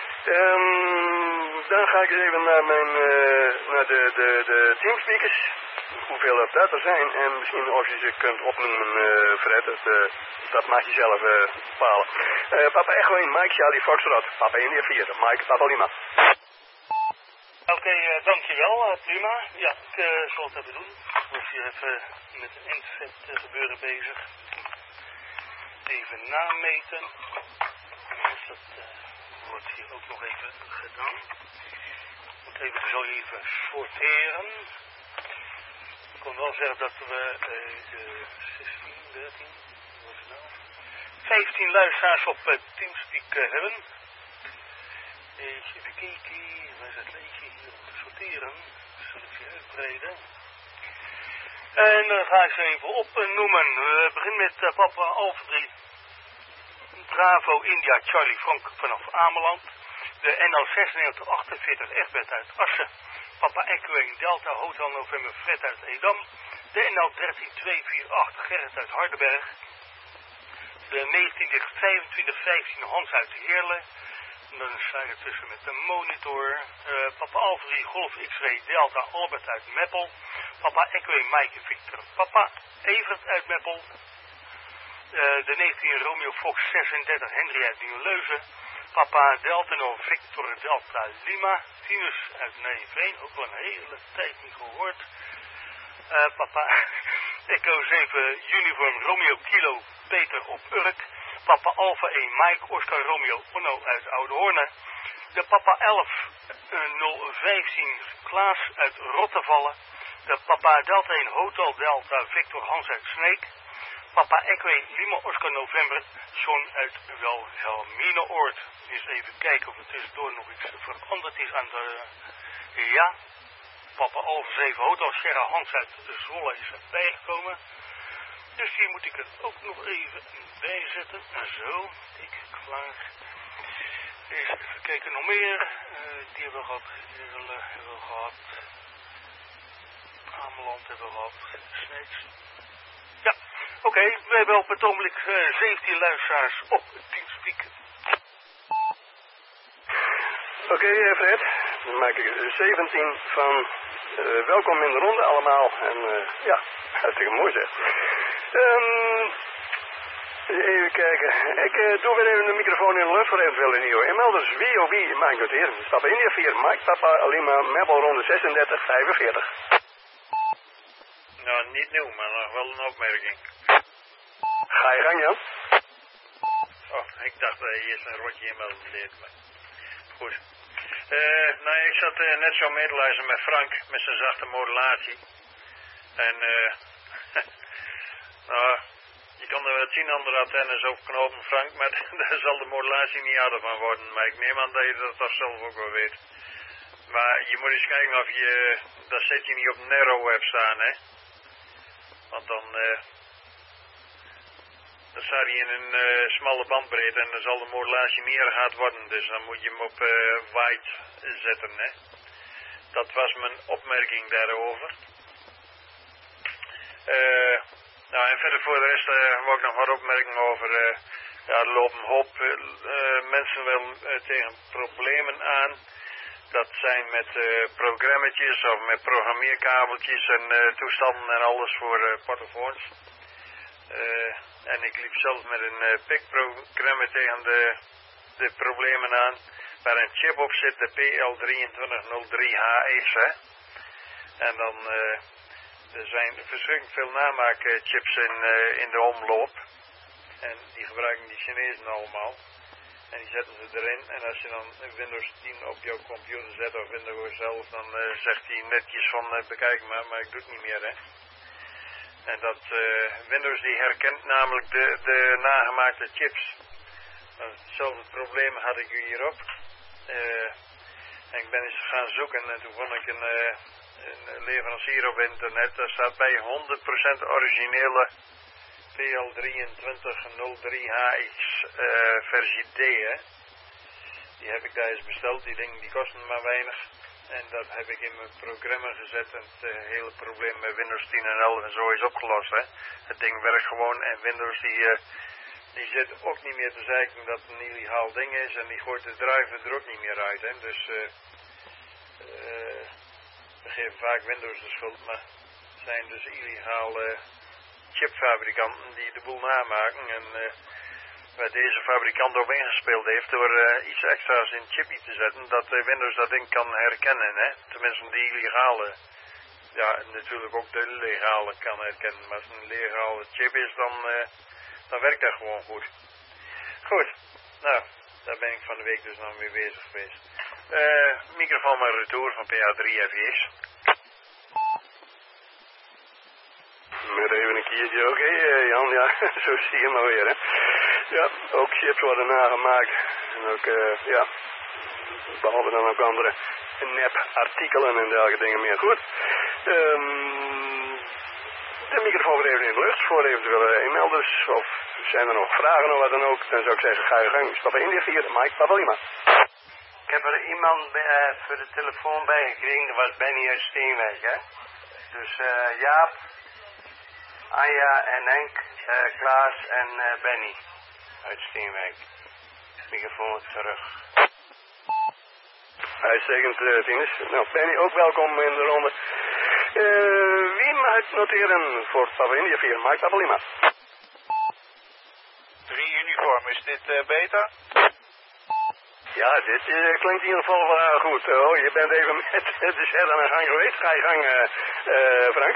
Speaker 1: Dan ga ik eens even naar de teamspeakers. Hoeveel dat er zijn en misschien of je ze kunt opnoemen, Fred, dat mag je zelf bepalen. Papa Echo 1, Mike Charlie Foxtrot, Papa India 4, Mike Papa Lima.
Speaker 7: Oké, dankjewel, prima. Ja, ik zal het even doen. Ik was hier even met een inzet gebeuren bezig. Even nameten. Dus dat wordt hier ook nog even gedaan. Ik moet even zo even sorteren. Ik kon wel zeggen dat we 16, 13, wat is het nou? 15 luisteraars op Teamspeak hebben. Even kijken, waar is het leedje hier om te sorteren? Selectie uitbreiden. En dan ga ik ze even opnoemen. We beginnen met Papa Alfa 3. Bravo India Charlie Frank vanaf Ameland. De NL 9648 Egbert uit Assen. Papa Echo 1 Delta Hotel November Fred uit Edam. De NL 13248 Gerrit uit Hardenberg. De 192515 Hans uit Heerlen. En dan sta ik ertussen met de monitor. Papa Alfa 3 Golf X-Ray Delta Albert uit Meppel. Papa Echo 1 Maaike Victor. Papa Evert uit Meppel. De 19 Romeo Fox 36 Henry uit Nieuwleuzen. Papa Delta 0 Victor Delta Lima. Tinus uit Nijveen, ook wel een hele tijd niet gehoord. Papa Echo 7 Uniform Romeo Kilo Peter op Urk. Papa Alpha 1 Mike Oscar Romeo Onno uit Oudehoorn. De Papa 11 015 Klaas uit Rottevallen. De Papa Delta 1 Hotel Delta Victor Hans uit Sneek. Papa Echo 1 Lima Oscar November John uit Wilhelminaoord. Eens even kijken of er tussendoor nog iets veranderd is aan de... Ja. Papa Alpha 7 Hotel Sierra Hans uit Zwolle is erbij gekomen. Dus die moet ik er ook nog even bij zetten. Zo, ik klaar. Eens even kijken nog meer. Die hebben we gehad. Heerlen hebben we gehad. Ameland hebben we gehad. Sneeds. Ja, oké. We hebben op het ogenblik 17 luisteraars op Teamspeak.
Speaker 1: Oké, Fred. Dan maak ik 17 van welkom in de ronde allemaal. En ja, hartstikke mooi zeg. Even kijken. Ik doe weer even de microfoon in de lucht voor eventuele nieuwe inmelders. Wie of wie mag ik noteren? Papa India 4, Mike Papa Lima, Meppel ronde 36, 45.
Speaker 4: Nou, niet nieuw, maar nog wel een opmerking.
Speaker 1: Ga je gang, Jan?
Speaker 4: Oh, ik dacht dat je eerst een rondje inmelden deed, maar goed. Nou, ik zat net zo mee te luisteren met Frank, met zijn zachte modulatie. En, nou, je kan er wel 10 andere antennes op knopen, Frank, maar daar zal de modulatie niet harder van worden. Maar ik neem aan dat je dat toch zelf ook wel weet. Maar je moet eens kijken of je, dat zet je niet op narrow-web staan, hè. Want dan staat hij in een smalle bandbreedte en dan zal de modulatie meer hard worden. Dus dan moet je hem op wide zetten, hè. Dat was mijn opmerking daarover. Nou, en verder voor de rest wil ik nog wat opmerkingen over. Ja, er lopen een hoop mensen wel tegen problemen aan. Dat zijn met programmaatjes of met programmeerkabeltjes en toestanden en alles voor portofoons. En ik liep zelf met een PIC-programma tegen de problemen aan. Waar een chip op zit, de PL2303HX. En dan... er zijn verschrikkelijk veel namaakchips in de omloop. En die gebruiken die Chinezen allemaal. En die zetten ze erin. En als je dan Windows 10 op jouw computer zet of Windows zelf, dan zegt hij netjes van bekijk maar ik doe het niet meer, hè. En dat Windows die herkent namelijk de nagemaakte chips. Hetzelfde probleem had ik hierop. En ik ben eens gaan zoeken en toen vond ik een leverancier op internet. Daar staat bij 100% originele PL2303HX versie D. Hè. Die heb ik daar eens besteld. Die dingen die kosten maar weinig. En dat heb ik in mijn programma gezet. En het hele probleem met Windows 10 en 11 en zo is opgelost. Hè. Het ding werkt gewoon en Windows die zit ook niet meer te zeiken dat het een illegaal ding is. En die gooit de driver er ook niet meer uit. Hè. Dus we geven vaak Windows de schuld. Maar het zijn dus illegale chipfabrikanten die de boel namaken. En waar deze fabrikant op ingespeeld heeft door iets extra's in het chipje te zetten. Dat Windows dat ding kan herkennen. Hè. Tenminste die illegale. Ja, natuurlijk ook de legale kan herkennen. Maar als het een legale chip is, dan werkt dat gewoon goed. Goed, nou, daar ben ik van de week dus nog mee bezig geweest. Microfoon maar retour van PA3FX.
Speaker 1: Met even een keertje, oké, Jan, ja, zo zie je maar weer, hè. Ja, ook chips worden nagemaakt. En ook, ja, behalve dan ook andere nep-artikelen en dergelijke dingen meer. Goed. De microfoon weer even in de lucht voor eventuele e-mailders. Of zijn er nog vragen of wat dan ook. Dan zou ik zeggen, ga je gang. Papa India 4, Mike, Papa Lima.
Speaker 2: Ik heb er iemand voor de telefoon bij gekregen. Dat was Benny uit Steenwijk, hè. Dus Jaap, Anja en Henk, Klaas en Benny uit Steenwijk. Microfoon terug.
Speaker 1: Uitstekend, Tinus. Nou, Benny, ook welkom in de ronde. Wie mag ik noteren voor Papa India 4, Mike, Papa Lima?
Speaker 10: 3 uniform, is dit beter?
Speaker 1: Ja, dit klinkt in ieder geval wel goed. Je bent even met de set aan de gang geweest. Ga je gang, Frank?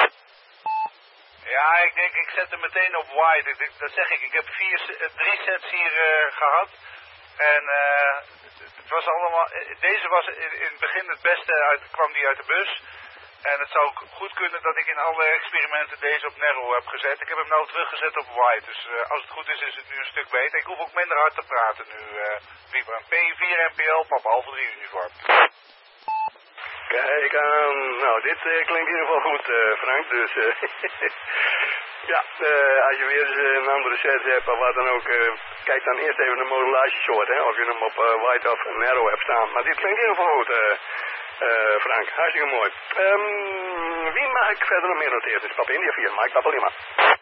Speaker 10: Ja, ik denk, ik zet hem meteen op white. Dat zeg ik. Ik heb 3 sets hier gehad. En het was allemaal, deze was in het begin het beste, kwam die uit de bus. En het zou goed kunnen dat ik in alle experimenten deze op narrow heb gezet. Ik heb hem nou teruggezet op white. Dus als het goed is, is het nu een stuk beter. Ik hoef ook minder hard te praten nu. P4 NPL, papa, halve 3 uniform.
Speaker 1: Kijk aan. Nou, dit klinkt in ieder geval goed, Frank. Dus ja, als je weer eens een andere set hebt of wat dan ook, kijk dan eerst even de modulatie-soort, hè. Of je hem op white of narrow hebt staan. Maar dit klinkt in ieder geval goed, Frank. Hartstikke mooi. Wie mag ik verder nog meer noteren? Dus Papa India 4, Mike, Papa Lima.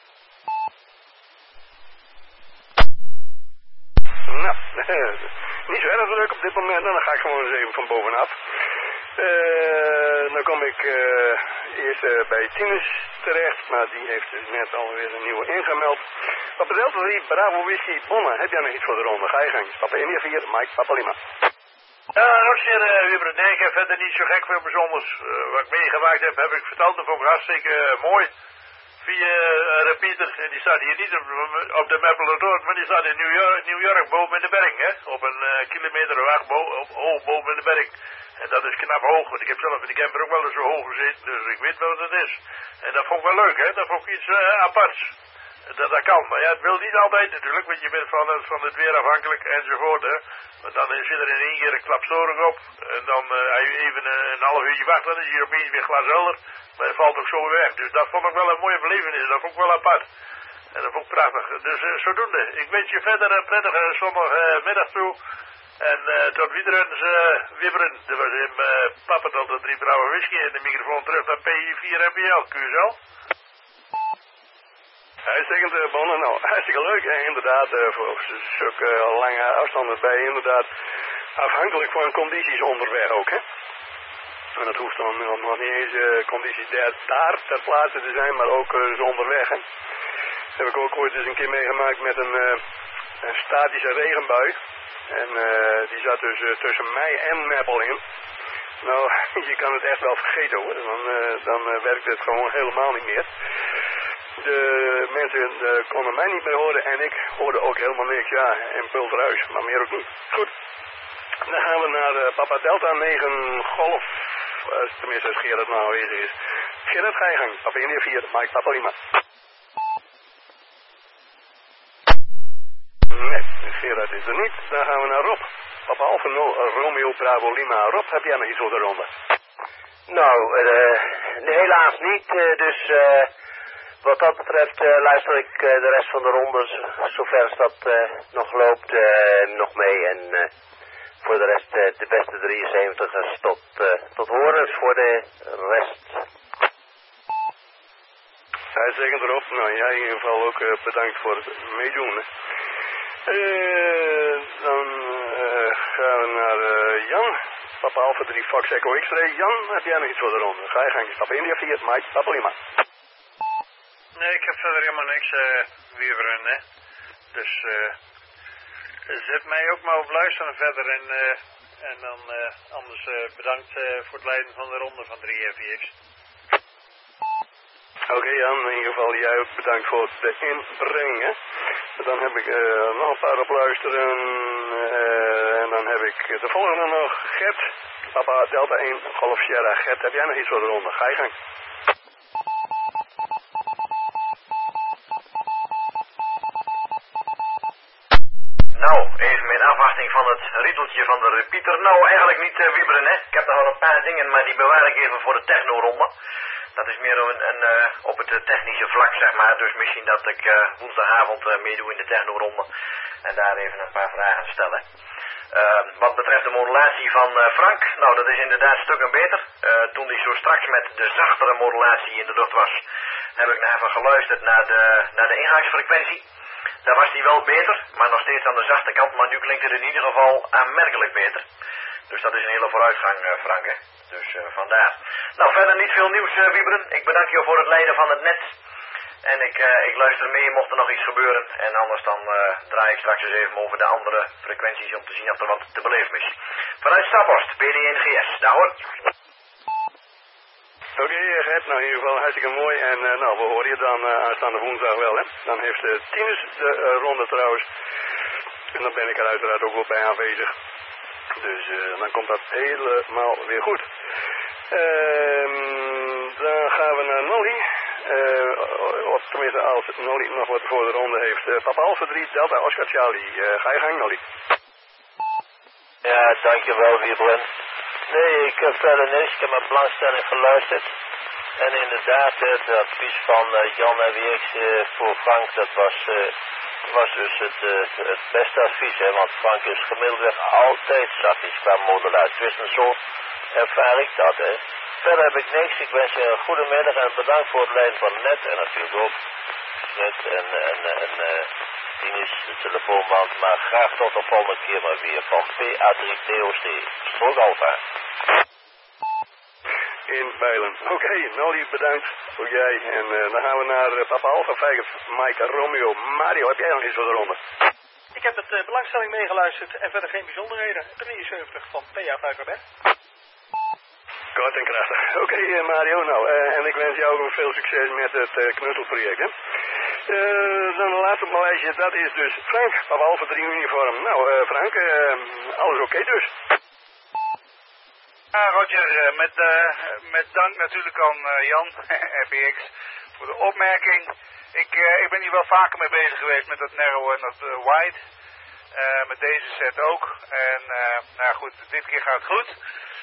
Speaker 1: Nou, niet zo erg leuk op dit moment. Dan ga ik gewoon eens even van bovenaf. Dan kom ik eerst bij Tinus terecht, maar die heeft dus net alweer een nieuwe ingemeld. Wat betreft die Bravo Whisky Bonnen, heb jij nog iets voor de ronde? Ga je gang. Papa India 4, Mike, Papa Lima.
Speaker 5: Ja, nog zeer, Wibber. Nee, ik heb verder niet zo gek veel bijzonders. Wat ik meegemaakt heb ik verteld. Dat vond ik hartstikke mooi. Via repeater. En die staat hier niet op de Maple Road, maar die staat in New York boven in de berg, hè. Op een kilometer hoog boven in de berg. En dat is knap hoog, want ik heb zelf in de camper ook wel eens zo hoog gezeten, dus ik weet wel wat het is. En dat vond ik wel leuk, hè. Dat vond ik iets aparts. Dat kan, maar ja, het wil niet altijd natuurlijk, want je bent van het weer afhankelijk enzovoort, hè. Want dan zit er in één keer een klapstoring op, en dan als je even een half uurtje wacht, dan is hier opeens weer glashelder, maar het valt ook zo weer weg. Dus dat vond ik wel een mooie belevenis, dat vond ik wel apart. En dat vond ik prachtig. Dus zodoende, ik wens je verder een prettige zondagmiddag toe. En tot wiederens, Wibberen. Dat was in Papa tot de 3 Bravo Whisky en de microfoon terug naar P4 NPL, QSL.
Speaker 1: Uitstekend, Bonnen. Nou, hartstikke leuk. En inderdaad, voor zulke lange afstanden bij inderdaad afhankelijk van condities onderweg ook, hè. En dat hoeft dan nog niet eens condities daar ter plaatse te zijn, maar ook zo onderweg, hè. Dat heb ik ook ooit eens een keer meegemaakt met een statische regenbui. En die zat dus tussen mij en Maple in. Nou, je kan het echt wel vergeten hoor. Dan werkt het gewoon helemaal niet meer. De mensen konden mij niet meer horen en ik hoorde ook helemaal niks. Ja, en pultruis, maar meer ook niet. Goed, dan gaan we naar Papa Delta 9 Golf tenminste als Gerard nou aanwezig is. Gerard, ga je gang. Papa India 4, Mike Papa Lima. Nee, Gerard is er niet. Dan gaan we naar Rob. Papa Alpha 0, Romeo Bravo Lima. Rob, heb jij nog iets voor de ronde?
Speaker 6: Nou, helaas niet. Dus wat dat betreft luister ik de rest van de rondes, zover als dat nog loopt, nog mee. En voor de rest de beste 73ers tot horens voor de rest.
Speaker 1: Uitstekend erop. Nou, jij in ieder geval ook bedankt voor het meedoen. Hè. Dan gaan we naar Jan. Papa Alpha 3 Fox Echo X-Ray. Jan, heb jij nog iets voor de ronde? Ga je gang. Papa India 4, Mike Papa Lima.
Speaker 4: Nee, ik heb verder helemaal niks wieberen, hè. Dus zet mij ook maar op luisteren verder en dan anders bedankt voor het leiden van de ronde van 3FX.
Speaker 1: Oké Jan, in ieder geval jij ook bedankt voor de inbreng. Hè. Dan heb ik nog een paar op luisteren. En dan heb ik de volgende nog. Gert, Papa Delta 1 Golf Sierra. Gert, heb jij nog iets voor de ronde? Ga je gang.
Speaker 8: Nou, even in afwachting van het rieteltje van de repeater. Nou, eigenlijk niet wieberen, hè. Ik heb nog wel een paar dingen, maar die bewaar ik even voor de techno-ronde. Dat is meer op het technische vlak, zeg maar. Dus misschien dat ik woensdagavond meedoe in de techno-ronde. En daar even een paar vragen stellen. Wat betreft de modulatie van Frank, nou dat is inderdaad stukken beter. Toen hij zo straks met de zachtere modulatie in de lucht was, heb ik nog even geluisterd naar de ingangsfrequentie. Daar was hij wel beter, maar nog steeds aan de zachte kant. Maar nu klinkt het in ieder geval aanmerkelijk beter. Dus dat is een hele vooruitgang, Frank, hè. Dus vandaar. Nou, verder niet veel nieuws, Wieberen. Ik bedank je voor het leiden van het net. En ik luister mee mocht er nog iets gebeuren. En anders dan draai ik straks eens even over de andere frequenties om te zien of er wat te beleven is. Vanuit Staphorst, PD1GS. Daar hoor.
Speaker 1: Oké, Gert, nou in ieder geval hartstikke mooi. En nou, we horen je dan aanstaande woensdag wel, hè. Dan heeft Tinus de ronde trouwens. En dan ben ik er uiteraard ook wel bij aanwezig. Dus dan komt dat helemaal weer goed. Dan gaan we naar Nolly. Of tenminste, als Nolly nog wat voor de ronde heeft. Papa Alpha 3, Delta Oscar Charlie. Ga je gang, Nolly?
Speaker 3: Ja, dankjewel, Wiebren. Nee, ik heb verder niks. Ik heb met belangstelling geluisterd. En inderdaad, het advies van Jan en Wierks voor Frank, dat was dus het beste advies, hè, want Frank is gemiddelweg altijd zachtjes qua modulatie. Tenminste, zo ervaar ik dat, hè. Verder heb ik niks. Ik wens je een goede middag en bedankt voor het leiden van het net en natuurlijk ook net en Tinus, de telefoonband, maar graag tot de volgende keer maar weer van PA3TOC. Strook Alpha.
Speaker 1: In Bijlen. Oké, Nolly, bedankt voor jij. En dan gaan we naar Papa Alpha 5, Mike Romeo. Mario, heb jij nog iets voor de ronde?
Speaker 9: Ik heb het belangstelling meegeluisterd en verder geen bijzonderheden. 73 van PA5RB.
Speaker 1: Kort en krachtig. Oké, Mario, nou, en ik wens jou ook veel succes met het knutselproject, hè. Dan de laatste op mijn lijstje, dat is dus Frank, Papa Alpha 3 uniform. Nou, Frank, alles oké dus?
Speaker 10: Ja, Roger, met dank natuurlijk aan Jan, FBX, voor de opmerking. Ik ben hier wel vaker mee bezig geweest met dat narrow en dat wide. Met deze set ook. En nou goed, dit keer gaat het goed.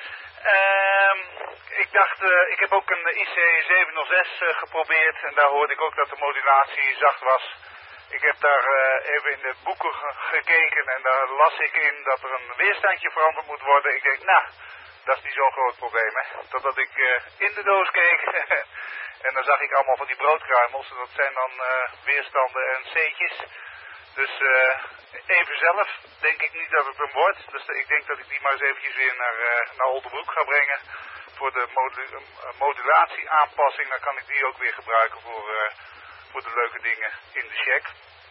Speaker 10: Ik dacht, ik heb ook een IC706 geprobeerd en daar hoorde ik ook dat de modulatie zacht was. Ik heb daar even in de boeken gekeken en daar las ik in dat er een weerstandje veranderd moet worden. Ik denk, nou, dat is niet zo'n groot probleem, hè. Totdat ik in de doos keek en dan zag ik allemaal van die broodkruimels. En dat zijn dan weerstanden en C'tjes. Dus even zelf denk ik niet dat het hem wordt. Dus ik denk dat ik die maar eens eventjes weer naar Oldenbroek ga brengen. Voor de modulatieaanpassing. Dan kan ik die ook weer gebruiken voor de leuke dingen in de check.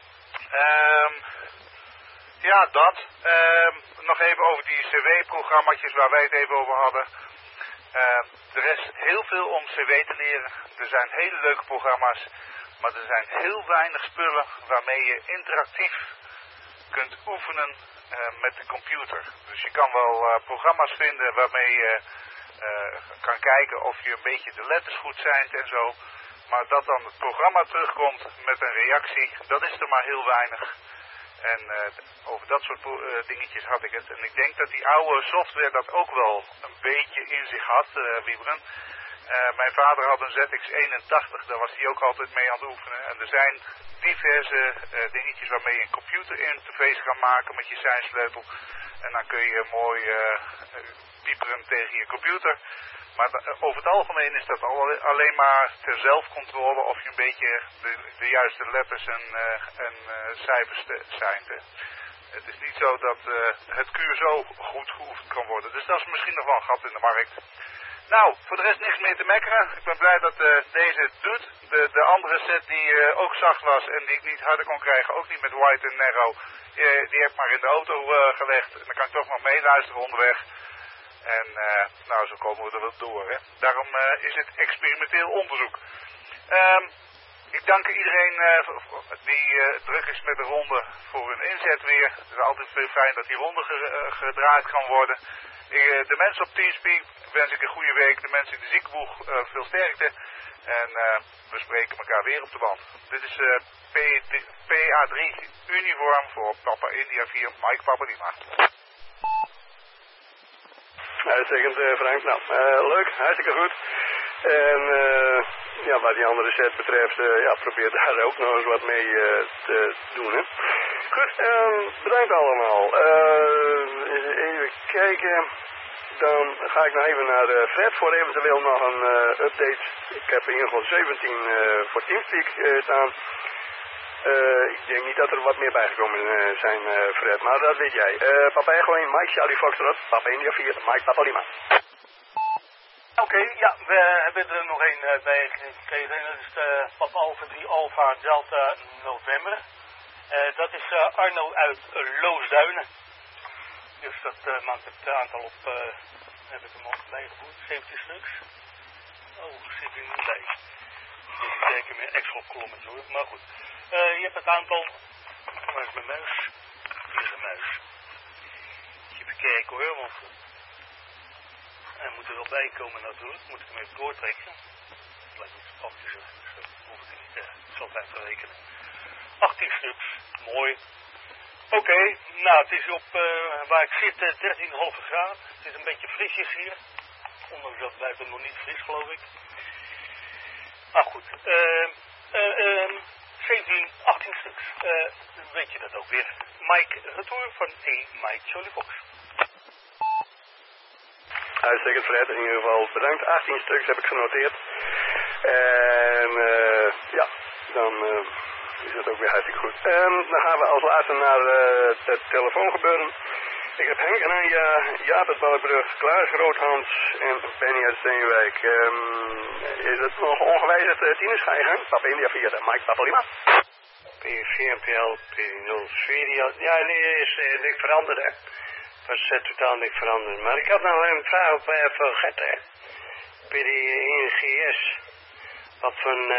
Speaker 10: Ja, dat. Nog even over die CW-programma's waar wij het even over hadden. Er is heel veel om CW te leren. Er zijn hele leuke programma's. Maar er zijn heel weinig spullen waarmee je interactief kunt oefenen met de computer. Dus je kan wel programma's vinden waarmee je kan kijken of je een beetje de letters goed zijn en zo. Maar dat dan het programma terugkomt met een reactie, dat is er maar heel weinig. En over dat soort dingetjes had ik het. En ik denk dat die oude software dat ook wel een beetje in zich had, Wiebren. Mijn vader had een ZX81, daar was hij ook altijd mee aan het oefenen. En er zijn diverse dingetjes waarmee je een computerinterface kan maken met je seinsleutel. En dan kun je mooi pieperen tegen je computer. Maar over het algemeen is dat alleen maar ter zelfcontrole of je een beetje de juiste letters en cijfers zijn. Het is niet zo dat het QSO goed geoefend kan worden. Dus dat is misschien nog wel een gat in de markt. Nou, voor de rest niks meer te mekkeren. Ik ben blij dat deze het doet. De andere set die ook zacht was en die ik niet harder kon krijgen, ook niet met White en Narrow, die heb ik maar in de auto gelegd. En dan kan ik toch nog meeluisteren onderweg. En nou, zo komen we er wel door. Hè. Daarom is het experimenteel onderzoek. Ik dank iedereen die druk is met de ronde voor hun inzet weer. Het is altijd veel fijn dat die ronde gedraaid kan worden. De mensen op Teamspeak wens ik een goede week. De mensen in de ziekenboeg veel sterkte. En we spreken elkaar weer op de band. Dit is PA3 uniform voor Papa India 4 Mike Papa Lima.
Speaker 1: Uitstekend Frank. Nou, leuk. Hartstikke goed. En ja, wat die andere set betreft, ja, probeer daar ook nog eens wat mee te doen. Hè. Goed, bedankt allemaal. Even kijken. Dan ga ik nog even naar Fred voor eventueel nog een update. Ik heb in ieder geval 17 voor Teamspeak staan. Ik denk niet dat er wat meer bijgekomen zijn, Fred, maar dat weet jij. Papa Echo 1, Mike Charlie Foxtrot, Papa India 4, Mike Papa Lima.
Speaker 7: Oké, ja, we hebben er nog één bij gekregen. Dat is Papa Alpha 3 Alpha Delta November. Dat is Arno uit Loosduinen. Dus dat maakt het aantal op, heb ik hem al bijgevoerd, 17 stuks. Oh, zit er niet bij. Dus ik denk meer extra kolommen door, maar goed. Je hebt het aantal, waar is mijn muis? Hier is een muis. Even kijken hoor, want hij moet er wel bij komen natuurlijk. Moet ik hem even doortrekken. Dat lijkt me praktisch, dus dat hoef ik niet zo fijn te rekenen. 18 stuks, mooi. Oké, nou het is op waar ik zit 13,5 graden. Het is een beetje frisjes hier. Ondanks dat blijft het nog niet fris geloof ik. Maar goed, 17, 18 stuks. Weet je dat ook weer. Mike Retour van Mike Charlie Fox.
Speaker 1: Uitstekend Fred, in ieder geval bedankt. 18 stuks heb ik genoteerd. En ja, dan is dat ook weer hartstikke goed. Dan gaan we als laatste naar het telefoongebeuren. Ik heb Henk en Anja, Jaap uit Ballenbrug, Klaas Groothans en Penny uit Steenwijk. Is het nog ongewijzigd tienerschijgang? Papa India 4, Mike Papa Lima.
Speaker 2: P4PL, P04. Ja, nee, is niks veranderd, hè. Dat is totaal niks veranderd. Maar ik had nog een vraag op voor Gert, hè. PD1GS. Wat voor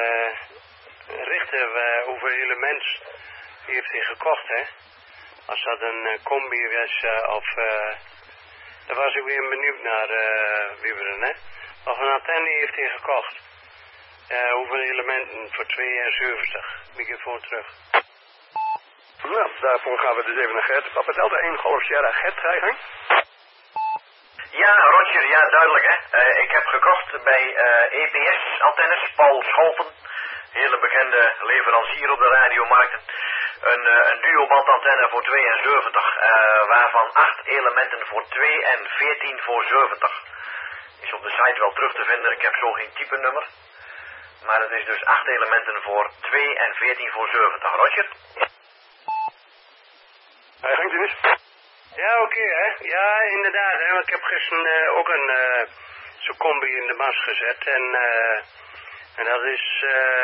Speaker 2: richter hoeveel elements heeft hij gekocht, hè? Als dat een combi was, daar was ik weer benieuwd naar, Wieberen, hè? Of een antenne heeft hij gekocht. Hoeveel elementen voor 72? Microfoon terug.
Speaker 1: Nou, daarvoor gaan we dus even naar Gert. Papa Delta 1 Golf Sierra Gert, ga je gang?
Speaker 8: Ja, Roger, ja, duidelijk, hè. Ik heb gekocht bij EPS-antennes, Paul Scholten. Hele bekende leverancier op de radiomarkten. Een duobandantenne voor 72, waarvan 8 elementen voor 2 en 14 voor 70. Is op de site wel terug te vinden, ik heb zo geen typenummer. Maar het is dus 8 elementen voor 2 en 14 voor 70. Roger?
Speaker 1: Hij hangt dus.
Speaker 2: Ja, oké, hè. Ja, inderdaad, hè. Ik heb gisteren ook een zo'n combi in de mast gezet. En dat is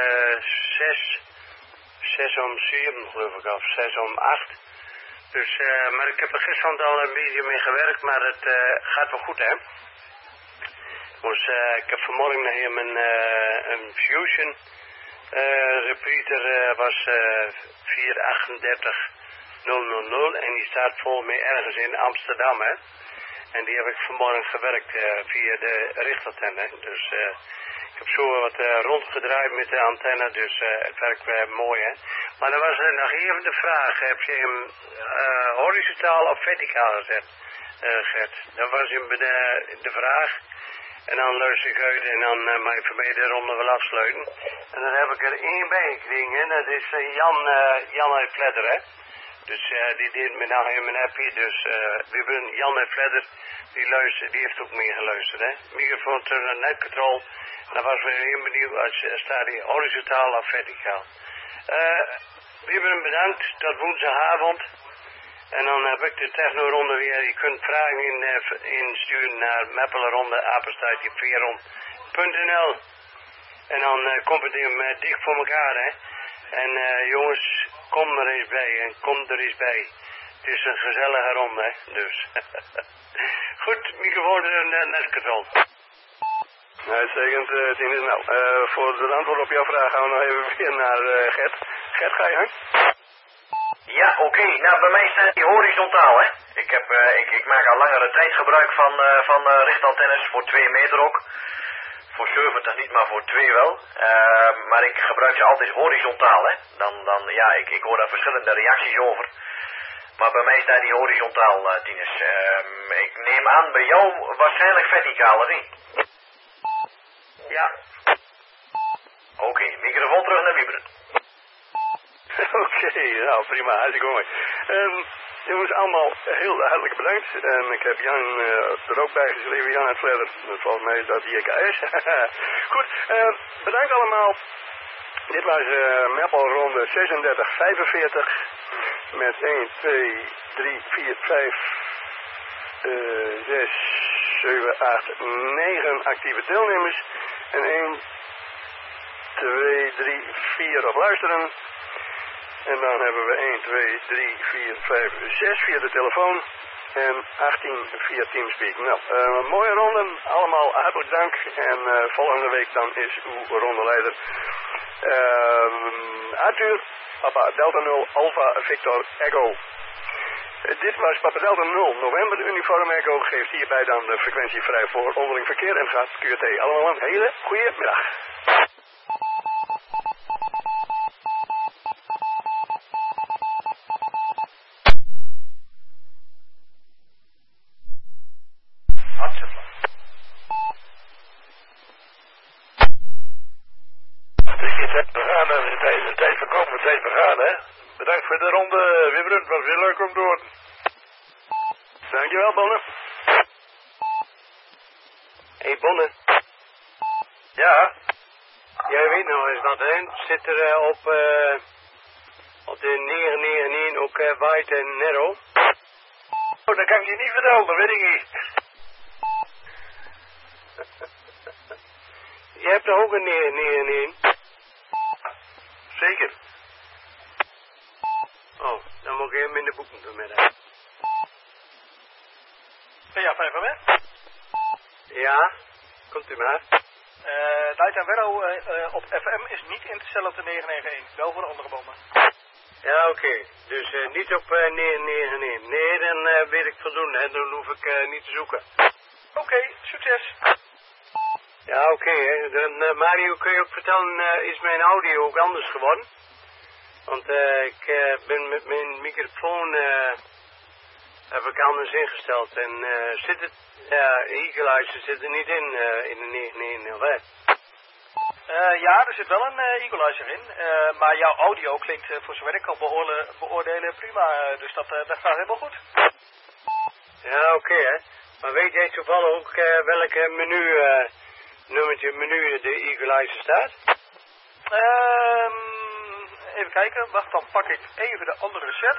Speaker 2: 6 om 7 geloof ik, of 6 om 8. Dus, maar ik heb er gisteren al een beetje mee gewerkt, maar het gaat wel goed, hè. Dus ik heb vanmorgen nog hier een Fusion repeater, was 438 000 en die staat volgens mij ergens in Amsterdam, hè. En die heb ik vanmorgen gewerkt via de richtantenne. Dus ik heb zo wat rondgedraaid met de antenne, dus het werkt mooi, hè. Maar dan was er nog even de vraag, heb je hem horizontaal of verticaal gezet, Gert? Dat was hem de vraag. En dan luister ik uit en dan mag ik vanmiddag de ronde wel afsluiten. En dan heb ik er één bij gekregen, hè. Dat is Jan uit Vledder, hè. Dus die deed me nog in mijn appie, dus we hebben Jan en Vledder, die heeft ook meegeluisterd, hè. Microfoon tussen netcontrol. Dan was weer heel benieuwd als staat hij horizontaal of verticaal. We hebben hem bedankt, tot woensdagavond. En dan heb ik de technoronde weer. Je kunt vragen insturen naar meppelenronde@veron.nl. En dan komt het hem dicht voor elkaar, hè. En jongens, kom er eens bij en kom er eens bij. Het is een gezellige ronde, hè. Dus. Goed, microfoon en netcontrol.
Speaker 1: Uitstekend, Tinus. Nou, voor het antwoord op jouw vraag gaan we nog even weer naar Gert. Gert, ga je gang?
Speaker 8: Ja, oké. Nou, bij mij staat die horizontaal, hè. Ik maak al langere tijd gebruik van richtantennes voor 2 meter ook. Voor 70 niet, maar voor 2 wel. Maar ik gebruik ze altijd horizontaal, hè. Ja, ik hoor daar verschillende reacties over. Maar bij mij staat die horizontaal, Tinus. Ik neem aan bij jou waarschijnlijk verticaal, of niet? Ja. Oké, microfoon terug naar Wieberen.
Speaker 1: Oké, nou prima, hartstikke mooi. Jongens, allemaal heel hartelijk bedankt. En ik heb Jan er ook bij geschreven, Jan uit Vledder. Volgens mij is dat die is. Goed, bedankt allemaal. Dit was Meppelronde 3645 met 1, 2, 3, 4, 5, 6, 7, 8, 9 actieve deelnemers. En 1, 2, 3, 4 op luisteren. En dan hebben we 1, 2, 3, 4, 5, 6 via de telefoon. En 18 via Teamspeak. Nou, een mooie ronde. Allemaal hartelijk dank. En volgende week dan is uw rondeleider Arthur, Papa Delta 0, Alpha Victor Echo. Dit was Papa Delta 0, November Uniform Echo. Geeft hierbij dan de frequentie vrij voor onderling verkeer en gaat QT. Allemaal een hele goede middag.
Speaker 5: De tijd voorkomen, tijd vergaan, hè. Bedankt voor de ronde, Wibberen. Het was weer leuk om te doen.
Speaker 1: Dankjewel, Bonne.
Speaker 2: Hey, Bonne.
Speaker 5: Ja?
Speaker 2: Jij weet nog eens wat, hè? Zit er op de 999 ook White en Nero?
Speaker 5: Oh, dat kan ik je niet vertellen, dat weet ik niet.
Speaker 2: Je hebt er ook een 999?
Speaker 5: Zeker.
Speaker 2: Oh, dan moet ik hem in de boeken vanmiddag.
Speaker 9: Ja, 5 hè?
Speaker 2: Ja, komt u maar.
Speaker 9: Light en Verro op FM is niet in te stellen op de 991. Wel voor de andere bommen.
Speaker 2: Ja, oké. Dus niet op 999. Nee, dan weet ik voldoende. Hè. Dan hoef ik niet te zoeken.
Speaker 9: Oké, succes.
Speaker 2: Ja, oké. Dan Mario, kun je ook vertellen, is mijn audio ook anders geworden? Want ik ben met mijn microfoon heb ik anders ingesteld. En zit het, equalizer zit er niet in de 999, hè?
Speaker 9: Ja, er zit wel een equalizer in. Maar jouw audio klinkt voor zover ik kan beoordelen prima. Dus dat gaat helemaal goed.
Speaker 2: Ja, oké, hè. Maar weet jij toevallig ook welk nummertje menu de equalizer staat?
Speaker 9: Even kijken. Wacht, dan pak ik even de andere set.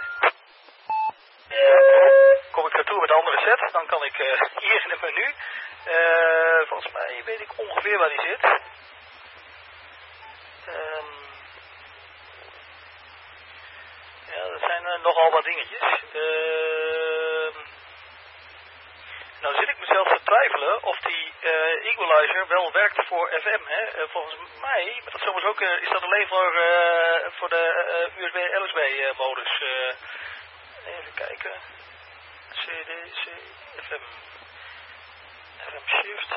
Speaker 9: Kom ik ertoe met de andere set. Dan kan ik hier in het menu. Volgens mij weet ik ongeveer waar die zit. Ja, dat zijn nogal wat dingetjes. Nou zit ik mezelf te twijfelen of die equalizer wel werkt voor FM. Hè? Volgens mij, maar dat soms ook, is dat alleen voor de USB-LSB modus. Even kijken. CDC FM. Shift.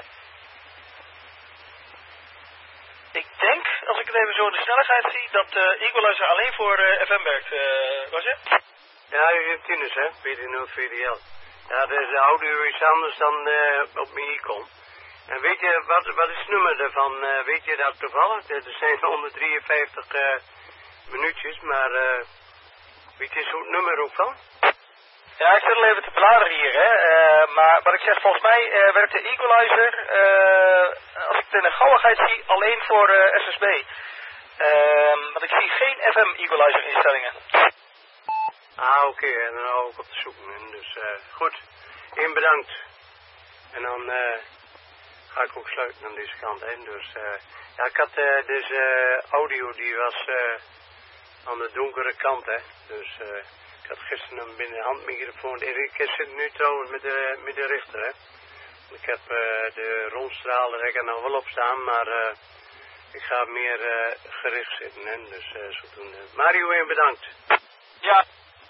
Speaker 9: Ik denk, als ik het even zo in de snelheid zie, dat Equalizer alleen voor FM werkt. Was het?
Speaker 2: Ja, u hebt tennis, hè? PD0 VDL. Ja, de audio is anders dan op mijn Icon. En weet je, wat is het nummer ervan? Weet je dat toevallig? Er zijn 153 minuutjes, maar weet je zo'n nummer ook van?
Speaker 9: Ja, ik zit al even te bladeren hier, hè. Maar wat ik zeg, volgens mij werkt de Equalizer, als ik het in de gauwigheid zie, alleen voor SSB. Want ik zie geen FM Equalizer instellingen.
Speaker 2: Ah, oké, en dan hou ik op te zoeken. Dus goed, één bedankt. En dan ga ik ook sluiten aan deze kant. Hè. Dus ja, ik had deze audio, die was aan de donkere kant, hè. Dus ik had gisteren een binnenhandmicrofoon. Ik zit nu trouwens met de richter, hè. Ik heb de rondstralen er nog wel op staan, maar ik ga meer gericht zitten, hè. Dus zodoende. Mario, en bedankt.
Speaker 9: Ja.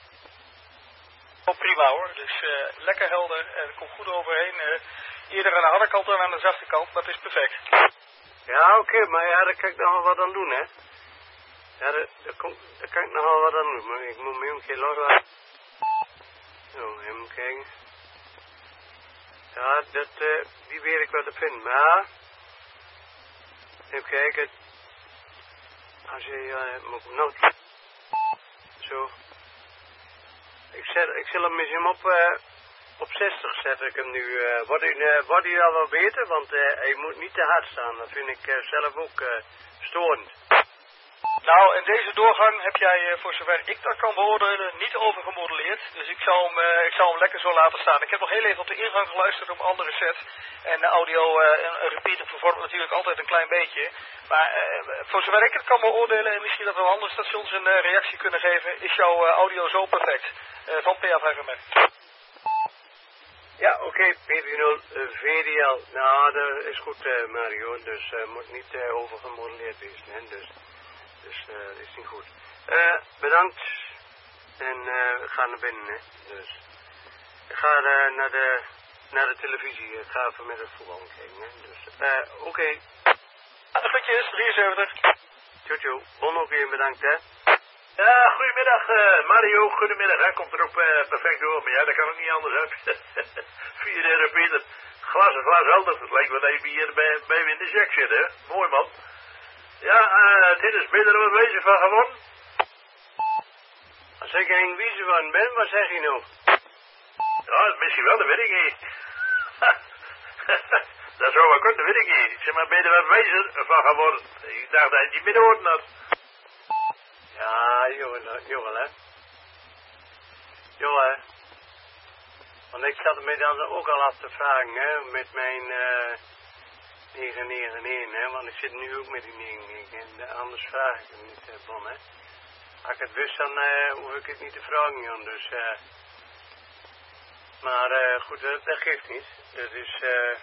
Speaker 9: Prima hoor, dus lekker helder en komt goed overheen. Eerder aan de harde kant dan aan de zachte kant, dat is perfect.
Speaker 2: Ja, oké, maar ja, daar kan ik nog wel wat aan doen, hè. Ja, daar kan ik nog wel wat aan doen, maar ik moet me een keer loslaten. Zo, even kijken. Ja, die weet ik wat te vinden, maar even kijken. Als je, moet ik nog... Zo. Ik zal hem misschien op 60 zetten ik hem nu. Wordt hij al wel beter, want hij moet niet te hard staan. Dat vind ik zelf ook storend.
Speaker 9: Nou, in deze doorgang heb jij, voor zover ik dat kan beoordelen, niet overgemodelleerd. Dus ik zal hem lekker zo laten staan. Ik heb nog heel even op de ingang geluisterd op een andere set. En de audio, een repeater vervormt natuurlijk altijd een klein beetje. Maar voor zover ik het kan beoordelen, en misschien dat wel andere stations een reactie kunnen geven, is jouw audio zo perfect. Van PA5M.
Speaker 2: Ja, oké, PD0 VDL. Nou, dat is goed, Mario. Dus moet niet overgemodelleerd wezen, hè. Dus dat is niet goed. Bedankt. En we gaan naar binnen, hè. Dus ik ga naar de televisie. Ik ga vanmiddag voetbal kijken, hè. Dus oké.
Speaker 9: Groetjes, 73.
Speaker 2: Tjoe, Bon ook weer bedankt, hè.
Speaker 5: Ja, goedemiddag Mario, goedemiddag. Hij komt er ook perfect door, maar ja, dat kan ook niet anders, hè. 4 repeater. Glas helder. Het lijkt wel dat je hier bij in de jack zit, hè. Mooi, man. Ja, Tinus, ben je er wat wezen van gewonnen?
Speaker 2: Als ik geen wiezen van ben, wat zeg je nou?
Speaker 5: Ja, misschien wel, dat weet ik niet. Dat zou wel kunnen, dat weet ik niet. Ik zeg maar, ben je er wat wezen van geworden? Ik dacht dat je die middenhoorn had.
Speaker 2: Ja, jongen, hè. Jongen. Want ik zat me dan ook al af te vragen, hè, met mijn 991, hè, want ik zit nu ook met die 991, en anders vraag ik hem niet, Bon, hè. Als ik het wist, dan hoef ik het niet te vragen, Jan, dus, maar goed, dat geeft niet. Dat is,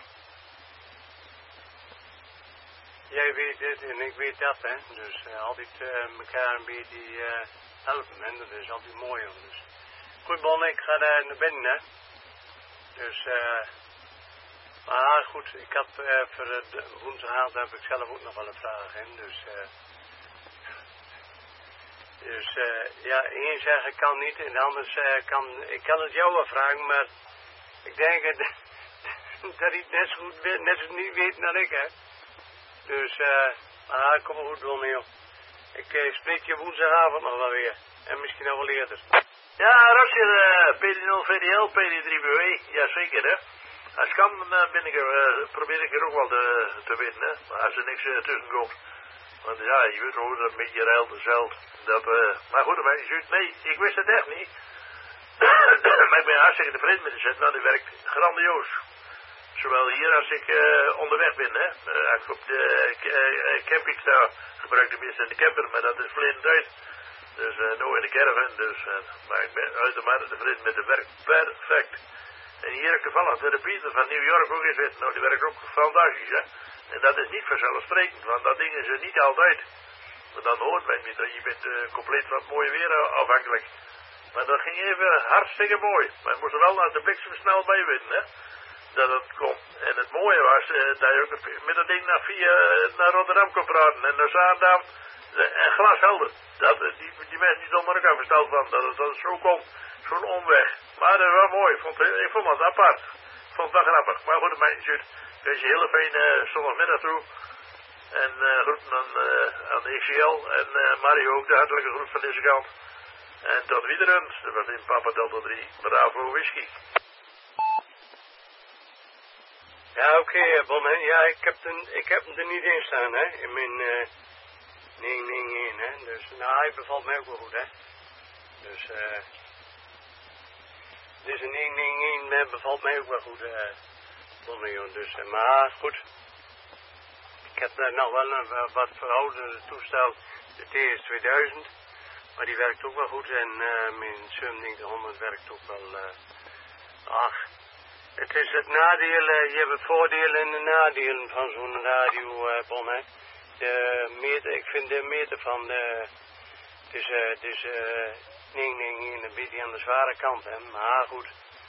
Speaker 2: jij weet dit en ik weet dat, hè, dus altijd elkaar een beetje helpen, hè, dat is altijd mooi, Jan, dus. Goed, Bon, ik ga naar binnen, hè. Dus, maar goed, ik had voor woensdagavond heb ik zelf ook nog wel een vraag, hè. Dus ja, één zeggen kan niet en anders ik kan het jou wel vragen, maar ik denk dat hij het net zo niet weet dan ik, hè. Dus, maar kom maar goed, Ronnie, joh. Ik spreek je woensdagavond nog wel weer. En misschien nog wel eerder.
Speaker 5: Ja, Roger, PD0 VDL, PD3BW, jazeker, hè. Als het kan, probeer ik er ook wel te winnen, hè. Maar als er niks tussen komt. Want ja, je weet hoe dat een beetje ruilt en zeilt. Maar goed, nee, ik wist het echt niet. Maar ik ben hartstikke tevreden met de set. Nou, die werkt grandioos. Zowel hier als ik onderweg ben, hè. Als ik op de camping sta, gebruik ik tenminste de camper, maar dat is verleden tijd. Dus nu in de caravan, dus, maar ik ben uitermate tevreden met het werk. Perfect. En hier heb ik toevallig de repeater van New York ook in zitten. Nou, die werkt ook fantastisch, hè. En dat is niet vanzelfsprekend, want dat ding is er niet altijd. Maar dan hoort men niet, je bent compleet van het mooie weer afhankelijk. Maar dat ging even hartstikke mooi. Maar we moesten wel naar de bliksem snel bij winnen, hè. dat het kon. En het mooie was dat je ook met dat ding naar Rotterdam kon praten en naar Zaandam. En glashelder. Die mensen die stonden er ook aan versteld van dat het zo kon. Zo'n omweg. Maar dat was wel mooi. Ik vond het apart. Ik vond het wel grappig. Maar goed, dat maakt niet uit. Ik wens je heel fijn zondagmiddag toe. En groeten aan de XCL. En Mario ook de hartelijke groet van deze kant. En tot wiederhand. Dat was in Papa Delta 3. Bravo whisky.
Speaker 2: Ja, oké, Bon, hè. Ja, ik heb hem er niet in staan, hè. In mijn 991, hè. Dus, nou, hij bevalt mij ook wel goed, hè. Dus, deze 991 bevalt mij ook wel goed, Bon, dus, maar goed. Ik heb nog wel een wat verouderde toestel, de TS2000. Maar die werkt ook wel goed en mijn 9700 werkt ook wel, het is het nadeel, je hebt het voordelen en de nadelen van zo'n radiobon, hè. Ik vind de meter van het is 991 een beetje aan de zware kant, hè. Maar goed,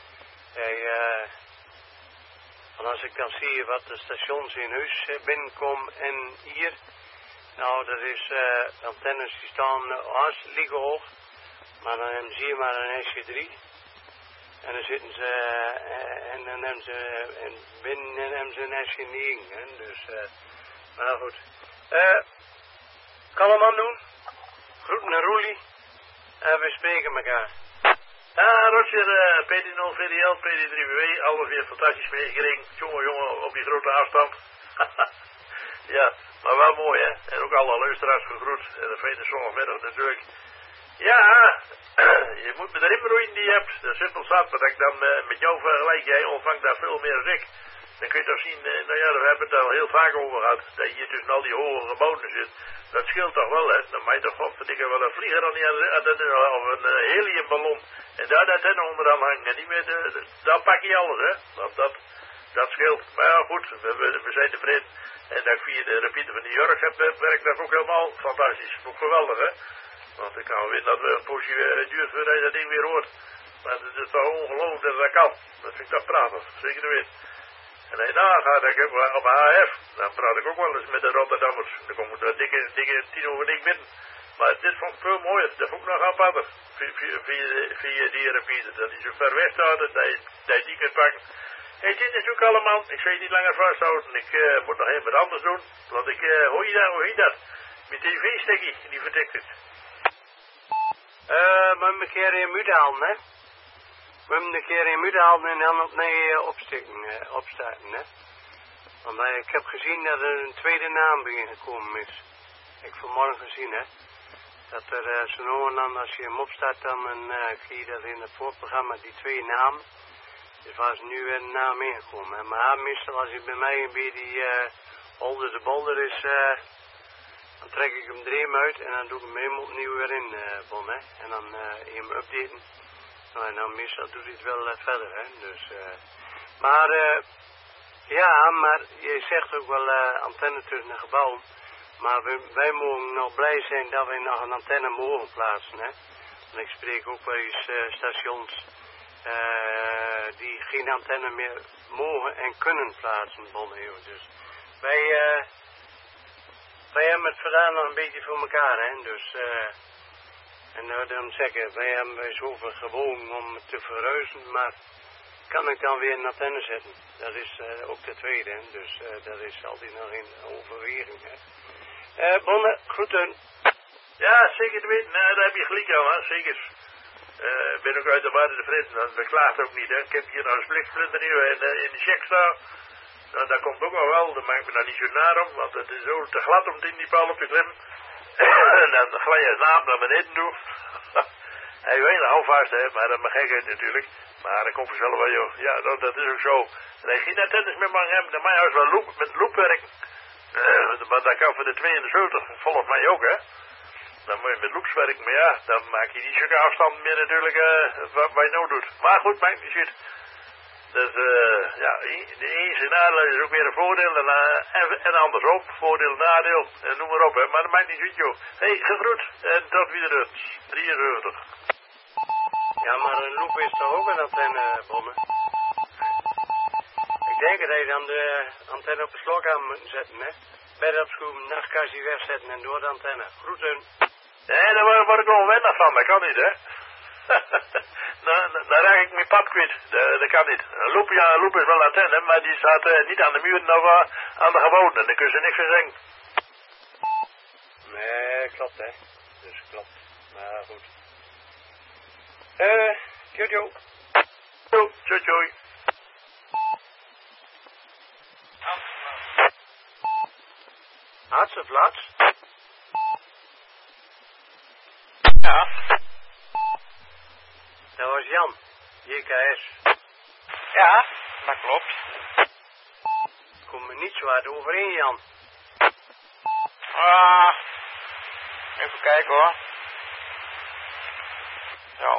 Speaker 2: en als ik dan zie wat de stations in huis binnenkomen en hier, nou dat is antennes die staan liggen hoog, maar dan zie je maar een SG3. En dan zitten ze, en dan hebben ze, binnen hebben ze een SG9, hè, dus, maar goed. Kan hem aan doen. Groeten naar Roelie. En we spreken elkaar.
Speaker 5: Ja, Roger, PD0 VDL, PD3WW, alle weer fantastisch meegekregen. Jongen, op die grote afstand. Ja, maar wel mooi, hè. En ook alle luisteraars gegroet. En een fijne zondagmiddag natuurlijk. Ja, je moet met de rimroeien die je hebt. Dat is simpel zat, maar dat ik dan met jou vergelijk. Jij ontvangt daar veel meer dan ik. Dan kun je toch zien, nou ja, we hebben het al heel vaak over gehad. Dat je hier tussen al die hoge gebouwen zit. Dat scheelt toch wel, hè. Dan mag je toch godverdikke wel een vlieger of een heliumballon. En daar dat hen onderaan hangen. En niet meer, daar pak je alles, hè. Dat scheelt. Maar ja, goed, we zijn tevreden. En dat ik via de repeater van New York heb, werkt dat ook helemaal fantastisch. Ook geweldig, hè. Want dan kan we weer dat een poosje duurt voordat je dat ding weer hoort. Maar het is toch ongelooflijk dat dat kan. Dat vind ik toch prachtig, zeker te weten. En als je nagaat, dat ik op HF, dan praat ik ook wel eens met de Rotterdammers. Dan kom ik er dikke 10 over dik binnen. Maar dit vond ik veel mooier, dat vond ik nog apart. Via die repeater, dat hij zo ver weg staat, dat je die kunt pakken. Hey, dit is ook allemaal, ik zal je niet langer vasthouden. Ik moet nog even wat anders doen. Want hoor je dat? Mijn tv-stekkie, die vertikt het.
Speaker 2: Maar een keer in muur halen, hè. We hebben een keer in muur halen en dan opnieuw opstarten, hè. Want ik heb gezien dat er een tweede naam binnengekomen is. Ik heb vanmorgen gezien, hè. Dat er zo'n dan, als je hem opstart, dan zie je dat in het voorprogramma die twee namen. Dus was nu weer een naam ingekomen, hè. Maar meestal als hij bij mij een beetje die holder de bolder is, dan trek ik hem er uit en dan doe ik hem helemaal opnieuw weer in, Bon, hè. En dan hem updaten. Nou, en dan meestal doet hij het wel verder, hè. Dus, maar je zegt ook wel antenne tussen de gebouwen. Maar wij mogen nog blij zijn dat we nog een antenne mogen plaatsen, hè. En ik spreek ook wel eens stations die geen antenne meer mogen en kunnen plaatsen, Bon, dus wij hebben het vandaag nog een beetje voor elkaar, hè. Dus, en dan zeggen wij zoveel gewoon om te verhuizen, maar kan ik dan weer een antenne zetten? Dat is ook de tweede, hè. Dus dat is altijd nog in overweging, hè. Bonne, groeten.
Speaker 5: Ja, zeker te weten. Nou, daar heb je gelijk aan, hè. Zeker. Ik ben ook uitermate tevreden. Dat beklaagt ook niet, hè. Ik heb hier nog een bliksplinter nieuw in de check staan. Nou, dat komt ook wel. Daar maak ik me nou niet zo naar om, want het is zo te glad om het in die paal op te klimmen. En dan glij je naam naar beneden toe. Hij weet een houvast, hè, maar dat mag gekheid natuurlijk. Maar dat komt vanzelf wel, joh. Ja, dat is ook zo. En als je geen antennes meer mag hebben, dan mag je juist wel met loopwerk. Maar dat kan voor de 72, volgens mij ook, hè. Dan moet je met loops werken, maar ja, dan maak je niet zulke afstand meer natuurlijk wat je nou doet. Maar goed, maakt niet uit. Dus ja, de ene nadeel is ook weer een voordeel en andersom. Voordeel, nadeel, en noem maar op, hè. Maar dat maakt niet uit, joh. Hé, gegroet en tot weer 73.
Speaker 2: Ja, maar een loop is toch ook een antenne, Bonne? Ik denk dat je dan de antenne op de slok aan moet zetten, hè. Bed opschroeven, nachtkastje wegzetten en door de antenne. Groeten.
Speaker 5: Nee, daar word ik wel wennig van. Dat kan niet, hè. Dan raak ik mijn pad kwijt. Dat kan niet. Een loop is wel een antenne, maar die staat niet aan de muur, maar aan de gewoonte. En daar kun je niks van zeggen.
Speaker 2: Nee, klopt, hè. Dus klopt. Maar goed. Tjoe.
Speaker 5: Tjoe.
Speaker 2: Hartstikke
Speaker 10: Ja.
Speaker 2: Dat was Jan. JKS.
Speaker 10: Ja, dat klopt.
Speaker 2: Kom er niet zo hard overheen, Jan.
Speaker 10: Even kijken hoor. Zo.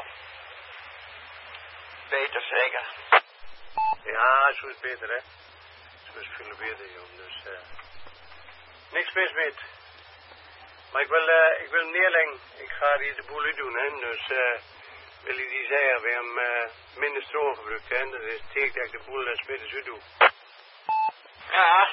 Speaker 10: Beter zeker.
Speaker 2: Ja, zo is beter, hè. Zo is veel beter, Jan. Dus, niks mis met. Maar ik wil neerleggen. Ik ga hier de boel uit doen, hè. Dus, wil je die zeggen, we hebben minder stroom gebruikt, hè. Dat is het teken dat ik de boel smiddags uit doe.
Speaker 10: Ja.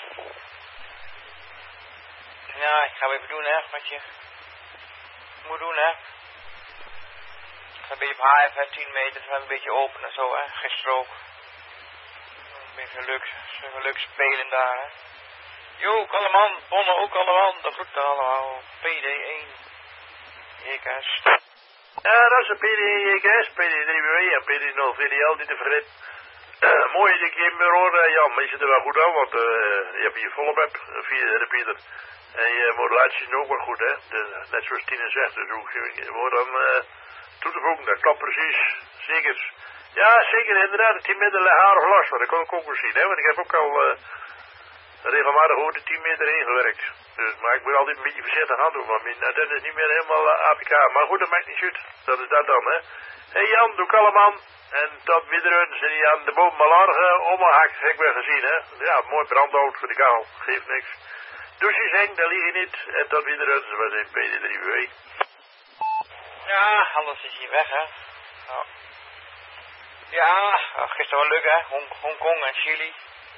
Speaker 10: Ja, ik ga even doen, hè, wat je moet doen, hè. Dan ben je op HF 10 meter, dan een beetje open en zo, hè. Geen strook. Een beetje leuk spelen daar, hè. Jo, allemaal, bonnen ook allemaal, dat groet allemaal. PD1, JKS.
Speaker 5: Ja, dat is een PD1 JKS, PD3W en PD0 VDL, niet te vergeten. Mooi dat ik je meer hoor, Jan, maar je zit er wel goed aan, want je hebt hier volop heb, via de Pieter. En je modulatie is ook wel goed, hè. Net zoals Tine zegt, dus je wordt dan toe te voegen, dat klopt precies, zeker. Ja, zeker, inderdaad, 10 meter harig los, maar dat kan ik ook wel zien, hè, want ik heb ook al regelmatig over de 10 meter heen gewerkt. Dus, maar ik moet altijd een beetje voorzichtig aan doen, want mijn antenne is niet meer helemaal APK. Maar goed, dat maakt niet uit. Dat is dat dan, hè. Hé Jan, doe kalm aan. En tot wiederheen zijn die aan de boom malarge omgehakt, heb ik wel gezien, hè. Ja, mooi brandhout voor de kaal, geeft niks. Douches heen, daar lig je niet. En tot wiederheen, ze was in PD3W.
Speaker 10: Ja, alles is hier weg, hè. Nou. Ja, gisteren wel leuk, hè. Hongkong en Chili.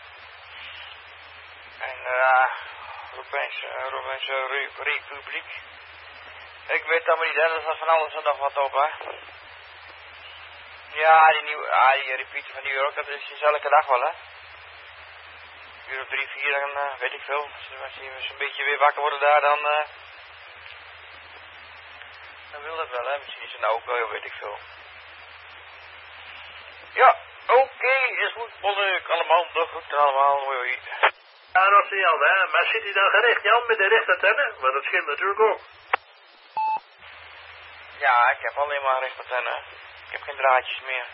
Speaker 10: En Romeinse Republiek. Ik weet dat maar niet, hè. Dat is van alles en nog wat op, hè. Ja, die repeater van New York, dat is elke dag wel, hè. Uur of 3, 4, dan weet ik veel. Als je een beetje weer wakker worden daar, dan wil dat wel, hè. Misschien is het nou ook wel, weet ik veel. Ja, oké, is goed, bonneuk, allemaal, dag goed, allemaal, hoi.
Speaker 5: Ja, dat is Jan, hè. Maar zit hij dan gericht, Jan, met de richtantenne? Want dat scheelt natuurlijk ook.
Speaker 10: Ja, ik heb alleen maar richtantenne. Ik heb geen draadjes meer.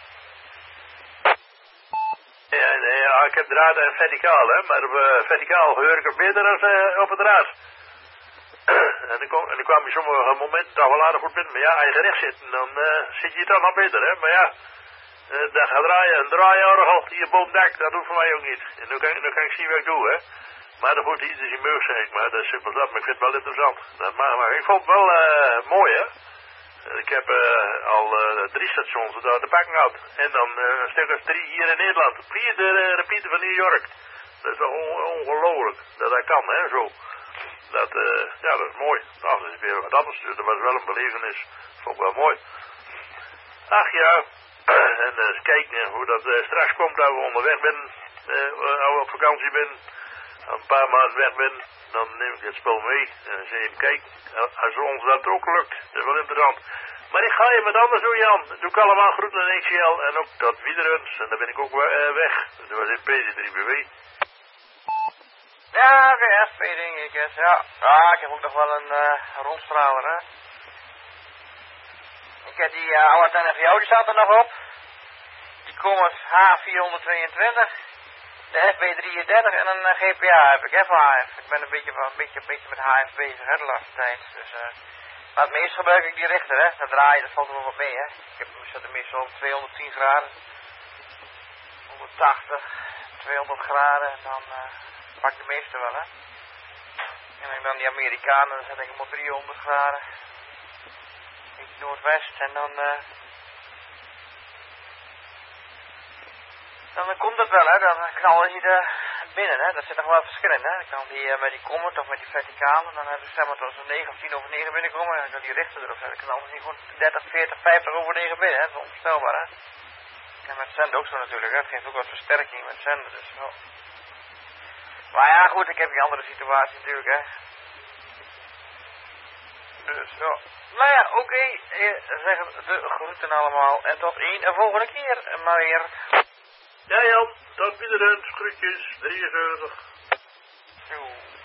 Speaker 5: Ja, nee, ja, ik heb draden en verticaal, hè. Maar op verticaal hoor ik het beter dan op het draad. En dan kwam je sommige momenten toch wel aardig goed binnen. Maar ja, als je gericht zit, dan zit je toch nog beter, hè. Maar ja, dan gaat draaien. Een draaiorgel die je boomdek, dat doet voor mij ook niet. En dan kan ik zien wat ik doe, hè. Maar dan moet iets in je meug, zeg ik. Maar dat is simpel dat. Maar ik vind het wel interessant. Maar ik vond het wel mooi, hè. Ik heb al 3 stations daar te pakken gehad. En dan een stuk of 3 hier in Nederland. 4 de repeater van New York. Dat is toch ongelooflijk dat kan, hè, zo. Ja, dat is mooi. Nou, dat is weer wat anders. Dus dat was wel een belevenis. Vond ik wel mooi. Ach ja. En eens kijken hoe dat straks komt dat we onderweg zijn. Als we op vakantie zijn. Een paar maanden weg ben. Dan neem ik het spul mee. En dan zeg je, kijk, als ons dat ook lukt. Dat is wel interessant. Maar ik ga je met anders doen, Jan. Doe ik allemaal groeten aan XL. En ook tot wiederhens. En dan ben ik ook weg. Dat was in PD3BW.
Speaker 10: Ja, oké, PD, ja. Ah, ik heb ook nog wel een rondstraler, hè. Ik heb die oude antenne van jou, die staat er nog op. Die Comet H422. De FB33 en een GPA heb ik, hè, van HF. Ik ben een beetje met HF bezig, hè, de laatste tijd. Dus, maar het meest gebruik ik die richter, hè. Dat draaien, dat valt er wel wat mee, hè. Ik zet er meestal op 210 graden. 180, 200 graden. En dan pak ik de meeste wel, hè. En dan die Amerikanen, dan zet ik hem op 300 graden. Beetje noordwest en dan...
Speaker 11: Dan komt het wel, hè. Dan knallen die er binnen, hè. Dat zit nog wel verschillend, hè. Dan kan die met die comet of met die verticale, dan hebben ze zeg maar tot zo'n 9 of 10 over 9 binnenkomen. En dan kan die richter erop zetten. Dan knallen ze die gewoon 30, 40, 50 over 9 binnen, hè. Dat is onvoorstelbaar, hè. En met zenden ook zo natuurlijk, hè. Het geeft ook wat versterking met zenden, dus wel. Maar ja, goed, ik heb die andere situatie natuurlijk, hè. Dus, ja. Nou ja, oké. Zeggen de groeten allemaal. En tot een volgende keer, maar weer.
Speaker 5: Ja, Jan. Tot iedereen. Groetjes. 43.
Speaker 11: Zo.